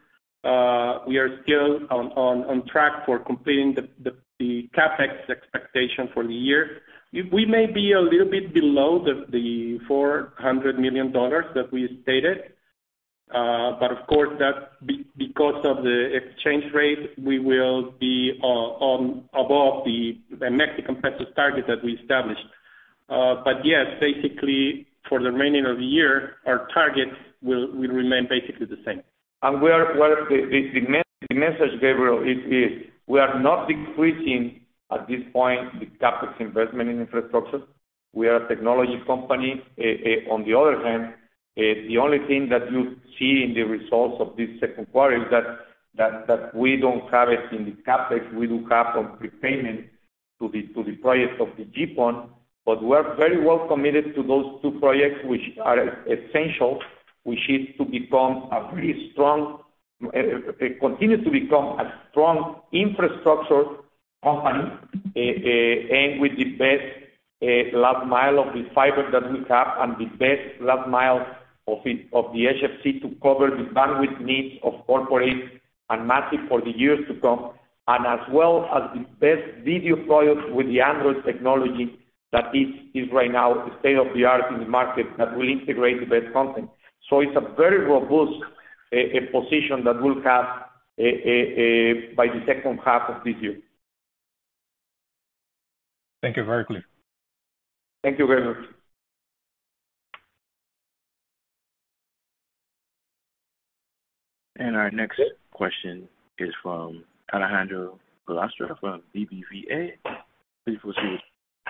on track for completing the CapEx expectation for the year. We may be a little bit below the $400 million that we stated, but of course that because of the exchange rate, we will be above the Mexican pesos target that we established. But yes, basically for the remaining of the year, our target will remain basically the same. And the message, Gabriel, is we are not decreasing at this point the CapEx investment in infrastructure. We are a technology company. On the other hand, the only thing that you see in the results of this second quarter is that we don't have it in the CapEx. We do have some prepayment to the project of the GPON, but we're very well committed to those two projects, which are essential, which is to become a very strong, continue to become a strong infrastructure company, and with the best last mile of the fiber that we have and the best last mile of the HFC to cover the bandwidth needs of corporate and massive for the years to come, and as well as the best video product with the Android technology that is right now state of the art in the market that will integrate the best content. So it's a very robust position that we'll have by the second half of this year. Thank you. Very clear. Thank you very much. And our next question is from Alejandro Ballastra from BBVA. Please proceed.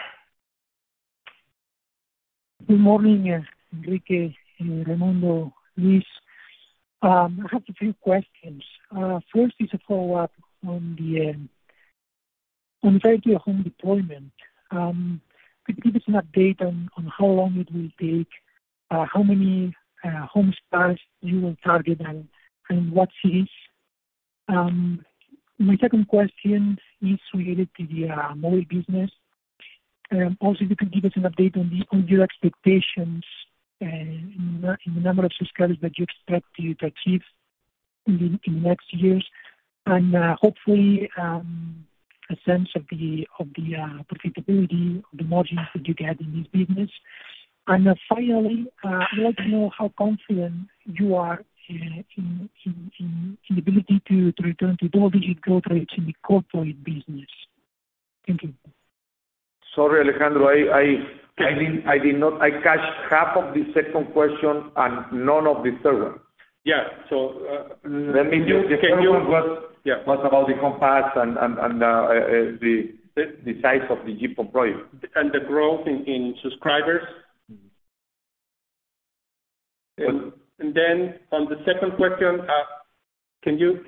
Good morning, Enrique, Raimundo, Luis. I have a few questions. First is a follow-up on the home deployment. Could you give us an update on how long it will take, how many homes passed you will target, and what cities? My second question is related to the mobile business. Also, if you could give us an update on your expectations in the number of subscribers that you expect to achieve in the next years, and hopefully a sense of the profitability of the margins that you get in this business. And finally, I'd like to know how confident you are in the ability to return to double-digit growth rates in the corporate business. Thank you. Sorry, Alejandro, I did not. I catch half of the second question and none of the third one. Yeah. So let me. The first one was about the home pass and the size of the GPON project and the growth in subscribers. And then on the second question, can you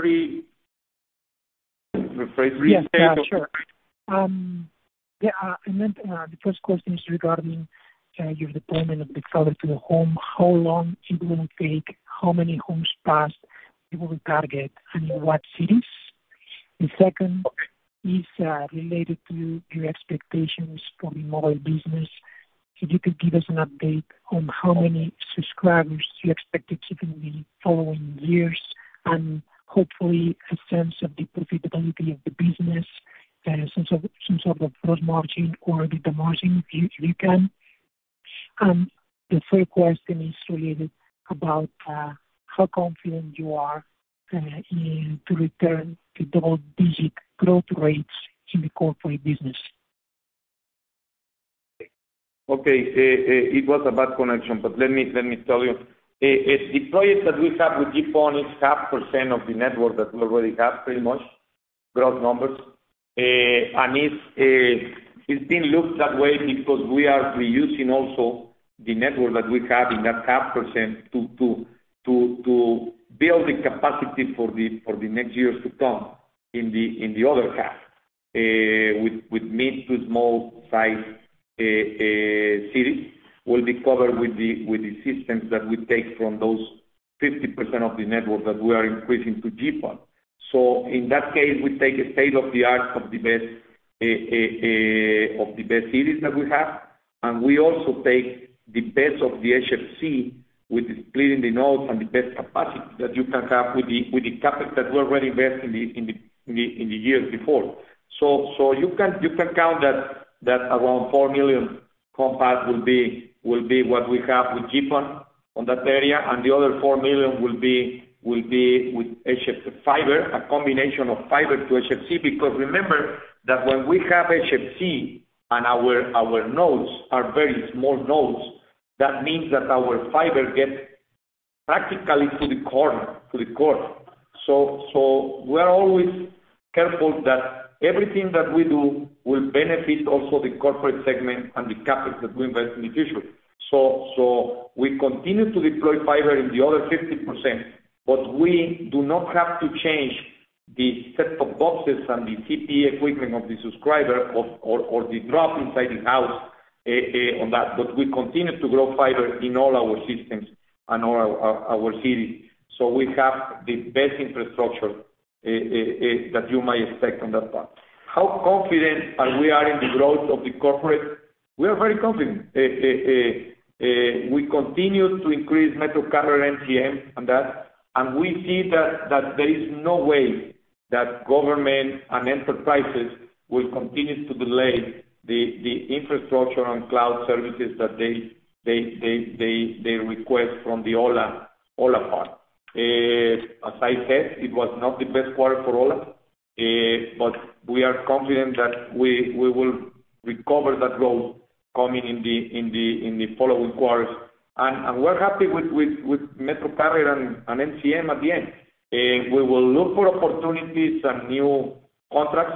rephrase? Yes, sure. I meant the first question is regarding your deployment of the fiber to the home. How long it will take? How many homes passed you will target, and in what cities? The second is related to your expectations for the mobile business. If you could give us an update on how many subscribers you expect to keep in the following years, and hopefully a sense of the profitability of the business, some sort of gross margin or EBITDA margin, if you can. And the third question is related about how confident you are to return to double-digit growth rates in the corporate business? Okay, it was a bad connection, but let me tell you. The project that we have with GPON is 0.5% of the network that we already have, pretty much, gross numbers. And it's been looked that way because we are reusing also the network that we have in that 0.5% to build the capacity for the next years to come in the other half, with mid to small size cities will be covered with the systems that we take from those 50% of the network that we are increasing to GPON. So in that case, we take a state of the art of the best cities that we have, and we also take the best of the HFC with the splitting the nodes and the best capacity that you can have with the capex that we already invest in the years before. So you can count that around 4 million home pass will be what we have with GPON on that area, and the other 4 million will be with HFC fiber, a combination of fiber to HFC. Because remember that when we have HFC and our nodes are very small nodes, that means that our fiber gets practically to the core. So we are always careful that everything that we do will benefit also the corporate segment and the capex that we invest in the future. So we continue to deploy fiber in the other 50%, but we do not have to change the set-top boxes and the CPE equipment of the subscriber or the drop inside the house on that. But we continue to grow fiber in all our systems and all our cities. So we have the best infrastructure that you might expect on that part. How confident are we in the growth of the corporate? We are very confident. We continue to increase MetroCarrier NCM and that, and we see that there is no way that government and enterprises will continue to delay the infrastructure and cloud services that they request from the OLA part. As I said, it was not the best quarter for OLA, but we are confident that we will recover that growth coming in the following quarters. And we're happy with MetroCarrier and NCM at the end. We will look for opportunities and new contracts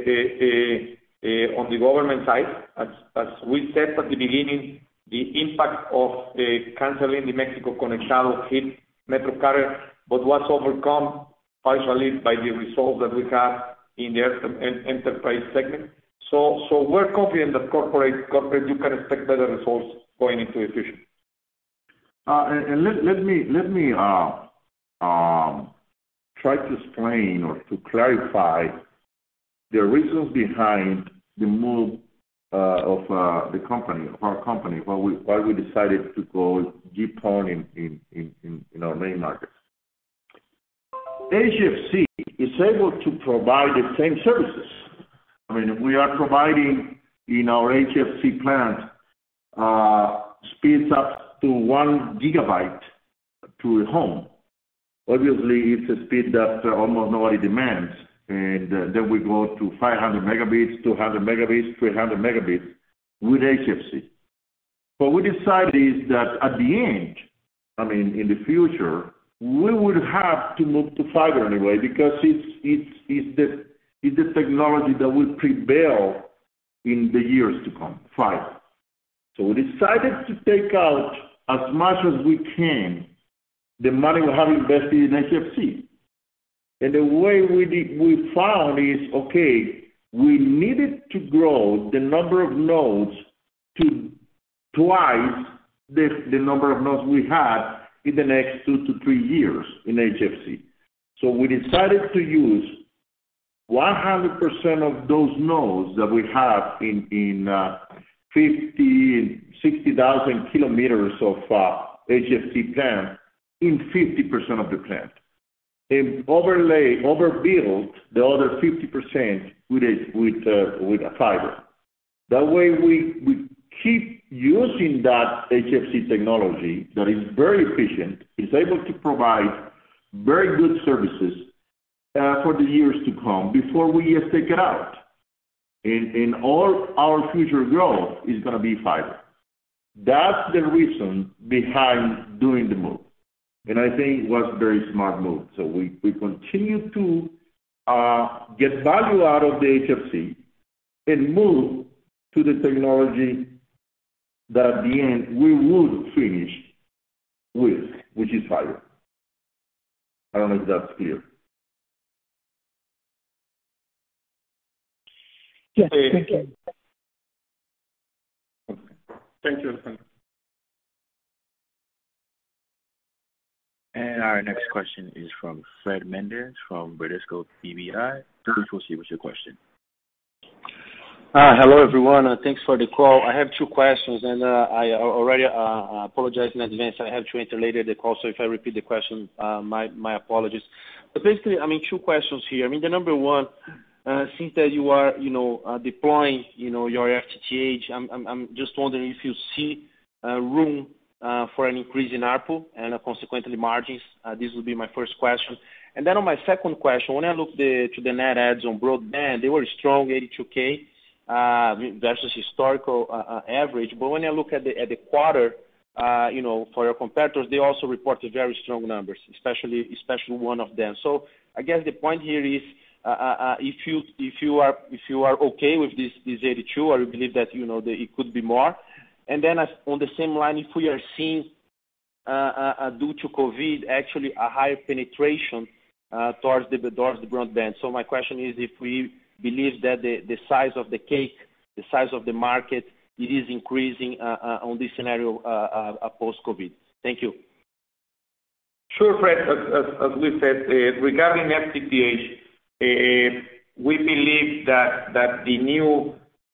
on the government side. As we said at the beginning, the impact of canceling the Mexico Conectado hit MetroCarrier, but was overcome partially by the results that we have in the enterprise segment. So we're confident that corporate you can expect better results going into the future. And let me try to explain or to clarify the reasons behind the move of our company, why we decided to go GPON in our main markets. HFC is able to provide the same services. I mean, we are providing in our HFC plant speeds up to 1 gigabyte to a home. Obviously, it's a speed that almost nobody demands. And then we go to 500 megabits, 200 megabits, 300 megabits with HFC. What we decided is that at the end, I mean, in the future, we would have to move to fiber anyway because it's the technology that will prevail in the years to come, fiber. So we decided to take out as much as we can the money we have invested in HFC. And the way we found is, okay, we needed to grow the number of nodes to twice the number of nodes we had in the next 2 to 3 years in HFC. So we decided to use 100% of those nodes that we have in 60,000 kilometers of HFC plant in 50% of the plant. And overbuild the other 50% with fiber. That way we keep using that HFC technology that is very efficient, is able to provide very good services for the years to come before we just take it out. and all our future growth is going to be fiber. That's the reason behind doing the move. And I think it was a very smart move. So we continue to get value out of the HFC and move to the technology that at the end we would finish with, which is fiber. I don't know if that's clear. Yes, thank you. Thank you, Alejandro. And our next question is from Fred Mendez from Bradesco BBI. Please proceed with your question. Hello, everyone. Thanks for the call. I have two questions, and I already apologize in advance. I have to interlate the call, so if I repeat the question, my apologies. But basically, two questions here. The number one, since that you are, deploying, your FTTH, I'm just wondering if you see room for an increase in ARPU and consequently margins. This would be my first question. And then on my second question, when I look to the net adds on broadband, they were strong, 82K. Versus historical average. But when I look at the quarter, for your competitors, they also reported very strong numbers, especially one of them. So I guess the point here is, if you are okay with this 82, or you believe that it could be more, and then on the same line, if we are seeing due to COVID actually a higher penetration towards the broadband. So my question is if we believe that the size of the cake, the size of the market, it is increasing on this scenario post-COVID. Thank you. Sure, Fred. As we said, regarding FTTH, we believe that the new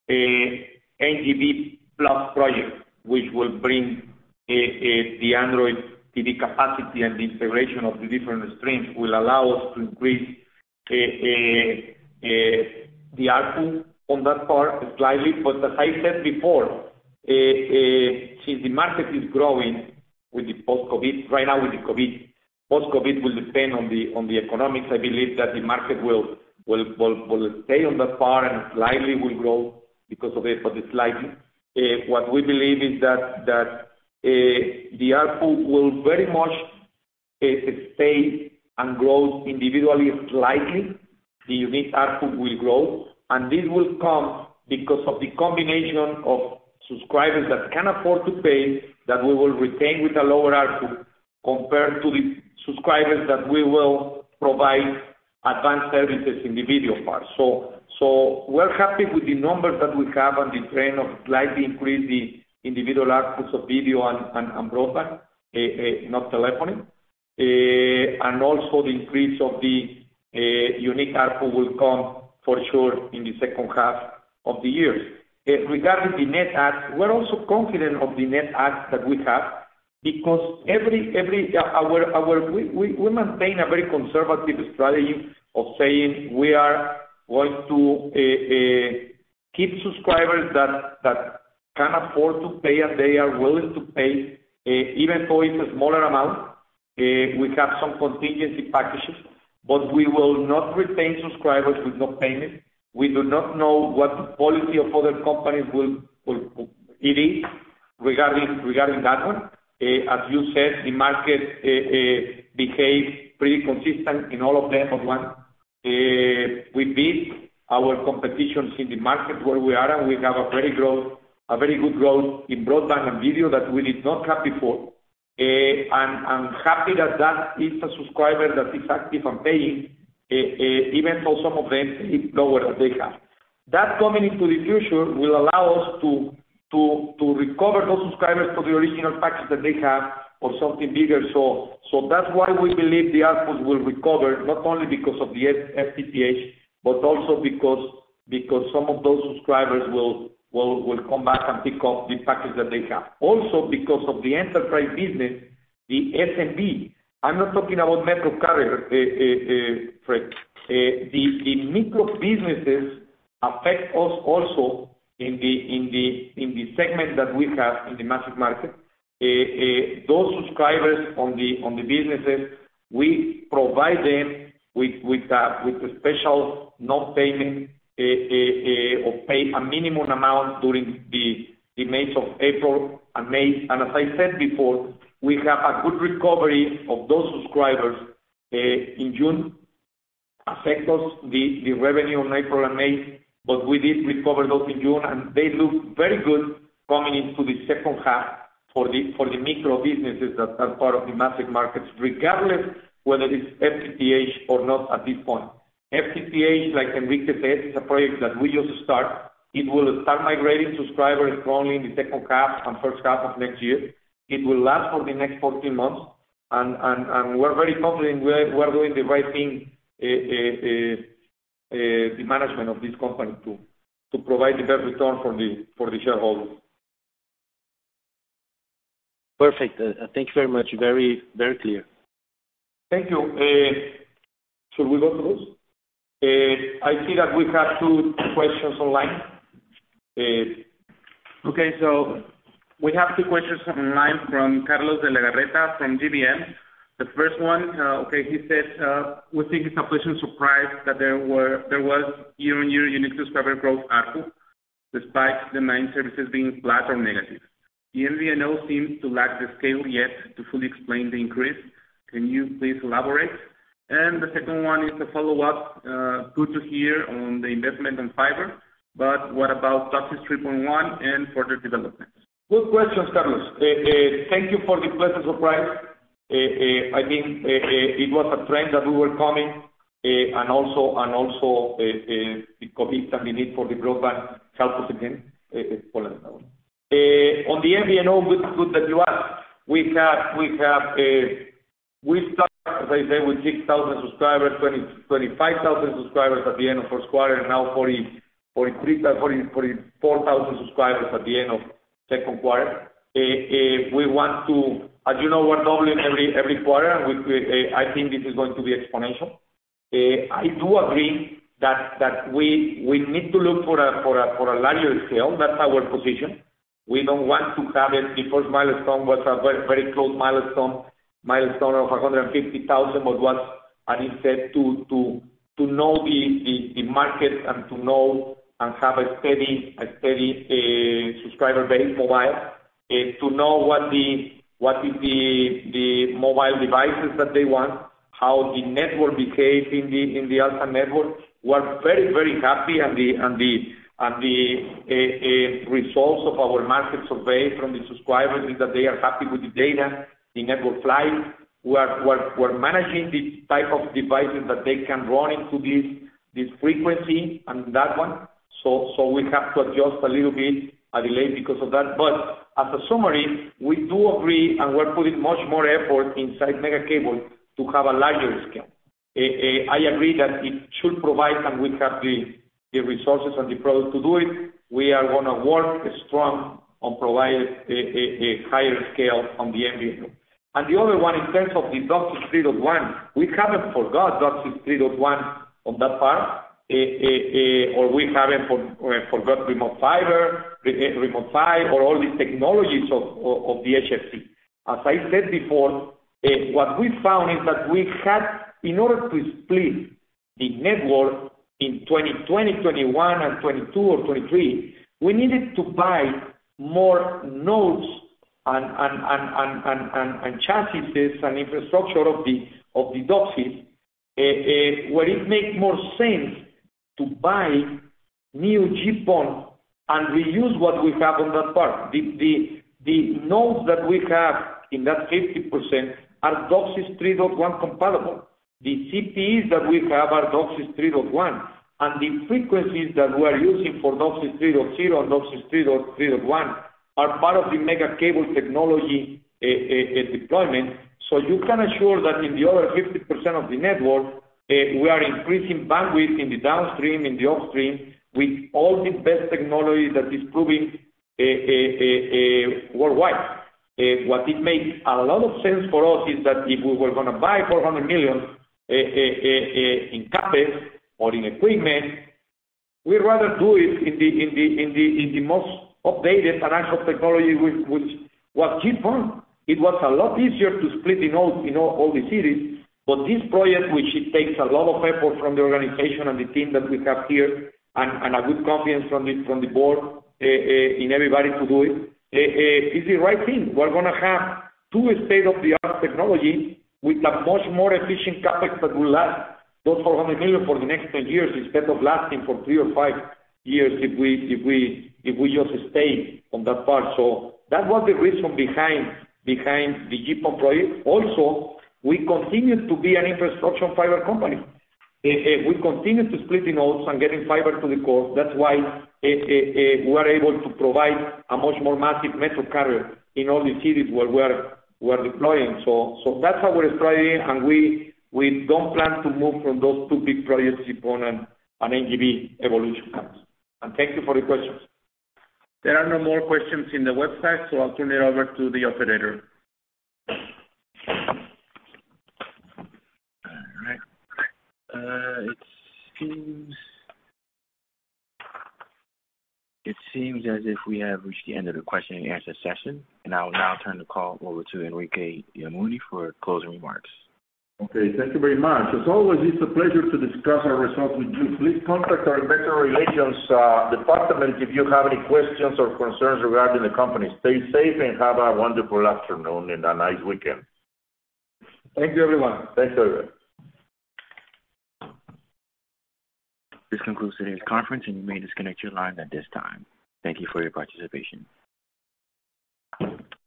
NGB Plus project, which will bring the Android TV capacity and the integration of the different streams, will allow us to increase the ARPU on that part slightly. But as I said before, since the market is growing with the post-COVID, right now with the COVID, post-COVID will depend on the economics. I believe that the market will stay on that part and slightly will grow because of it, but slightly. What we believe is that the ARPU will very much stay and grow individually slightly. The unique ARPU will grow, and this will come because of the combination of subscribers that can afford to pay, that we will retain with a lower ARPU, compared to the subscribers that we will provide advanced services in the video part. So we're happy with the numbers that we have and the trend of slightly increase the individual ARPUs of video and broadband, not telephony, and also the increase of the unique ARPU will come for sure in the second half of the year. Regarding the net adds, we're also confident of the net adds that we have, because we maintain a very conservative strategy of saying we are going to keep subscribers that can afford to pay and they are willing to pay, even though it's a smaller amount. We have some contingency packages, but we will not retain subscribers with no payment. We do not know what the policy of other companies it is regarding that one. As you said, the market behaves pretty consistent in all of them but one. We beat our competitions in the market where we are, and we have a very good growth in broadband and video that we did not have before. I'm happy that is a subscriber that is active and paying, even though some of them pay lower than they have. That coming into the future will allow us to recover those subscribers to the original package that they have or something bigger. So that's why we believe the ARPUs will recover, not only because of the FTTH, but also because some of those subscribers will come back and pick up the package that they have. Also because of the enterprise business, the SMB. I'm not talking about metro carrier, Fred. The micro businesses affect us also in the segment that we have in the massive market. Those subscribers on the businesses, we provide them with a special non-payment or pay a minimum amount during the months of April and May. And as I said before, we have a good recovery of those subscribers in June. Affect us the revenue in April and May, but we did recover those in June, and they look very good coming into the second half for the micro businesses that are part of the massive markets, regardless whether it's FTTH or not at this point. FTTH, like Enrique said, is a project that we just start. It will start migrating subscribers only in the second half and first half of next year. It will last for the next 14 months, and we're very confident we're doing the right thing, the management of this company to provide the best return for the shareholders. Perfect. Thank you very much. Very, very clear. Thank you. Should we go to those? I see that we have two questions online. Okay, so we have two questions online from Carlos de la Garreta from GBM. The first one, he says, we think it's a pleasant surprise that there was year-on-year unique subscriber growth ARPU, despite the main services being flat or negative. The MVNO seems to lack the scale yet to fully explain the increase. Can you please elaborate? And the second one is a follow-up. Good to hear on the investment on fiber, but what about DOCSIS 3.1 and further developments? Good questions, Carlos. Thank you for the pleasant surprise. I think it was a trend that we were coming, and also the COVID and the need for the broadband helped us again. On the MVNO, good that you asked. We start, as I said, with 6,000 subscribers, 25,000 subscribers at the end of first quarter, and now 44,000 subscribers at the end of second quarter. We want to, as you know, we're doubling every quarter, and I think this is going to be exponential. I do agree that we need to look for a larger scale. That's our position. We don't want to have it. The first milestone was a very, very close milestone of 150,000, but was, and it said to know the market and to know and have a steady subscriber base mobile, to know what is the mobile devices that they want, how the network behaves in the Alta network. We're very, very happy, and the results of our market survey from the subscribers is that they are happy with the data, the network flies. We're managing the type of devices that they can run into this frequency and that one. So we have to adjust a little bit a delay because of that. But as a summary, we do agree, and we're putting much more effort inside Megacable to have a larger scale. I agree that it should provide, and we have the resources and the product to do it. We are going to work strong on providing a higher scale on the MVNO. And the other one, in terms of the DOCSIS 3.1, we haven't forgot DOCSIS 3.1 on that part, or we haven't forgot remote fiber, remote PHY, or all these technologies of the HFC. As I said before, what we found is that we had, in order to split the network in 2020, 21, and 22 or 23, we needed to buy more nodes and chassis and infrastructure of the DOCSIS, where it makes more sense to buy new GPON and reuse what we have on that part. The nodes that we have in that 50% are DOCSIS 3.1 compatible. The CPEs that we have are DOCSIS 3.1, and the frequencies that we are using for DOCSIS 3.0 and DOCSIS 3.1 are part of the Megacable technology deployment. So you can assure that in the other 50% of the network, we are increasing bandwidth in the downstream, in the upstream, with all the best technology that is proving worldwide. What it makes a lot of sense for us is that if we were going to buy 400 million in CapEx or in equipment, we'd rather do it in the most updated financial technology, which was GPON. It was a lot easier to split in all the cities, but this project, which it takes a lot of effort from the organization and the team that we have here, and a good confidence from the board in everybody to do it, is the right thing. We're going to have two state-of-the-art technology with a much more efficient CapEx that will last those $400 million for the next 10 years instead of lasting for 3 or 5 years if we just stay on that part. So that was the reason behind the GPON project. Also, we continue to be an infrastructure fiber company. We continue to split the nodes and getting fiber to the core. That's why we are able to provide a much more massive metro carrier in all the cities where we're deploying. So that's our strategy, and we don't plan to move from those two big projects, GPON and NGB evolution plans. And thank you for the questions. There are no more questions in the website, so I'll turn it over to the operator. All right. It seems as if we have reached the end of the question and answer session, and I will now turn the call over to Enrique Yamuni for closing remarks. Okay, thank you very much. As always, it's a pleasure to discuss our results with you. Please contact our investor relations department if you have any questions or concerns regarding the company. Stay safe and have a wonderful afternoon and a nice weekend. Thank you, everyone. Thanks, everyone. This concludes today's conference, and you may disconnect your line at this time. Thank you for your participation.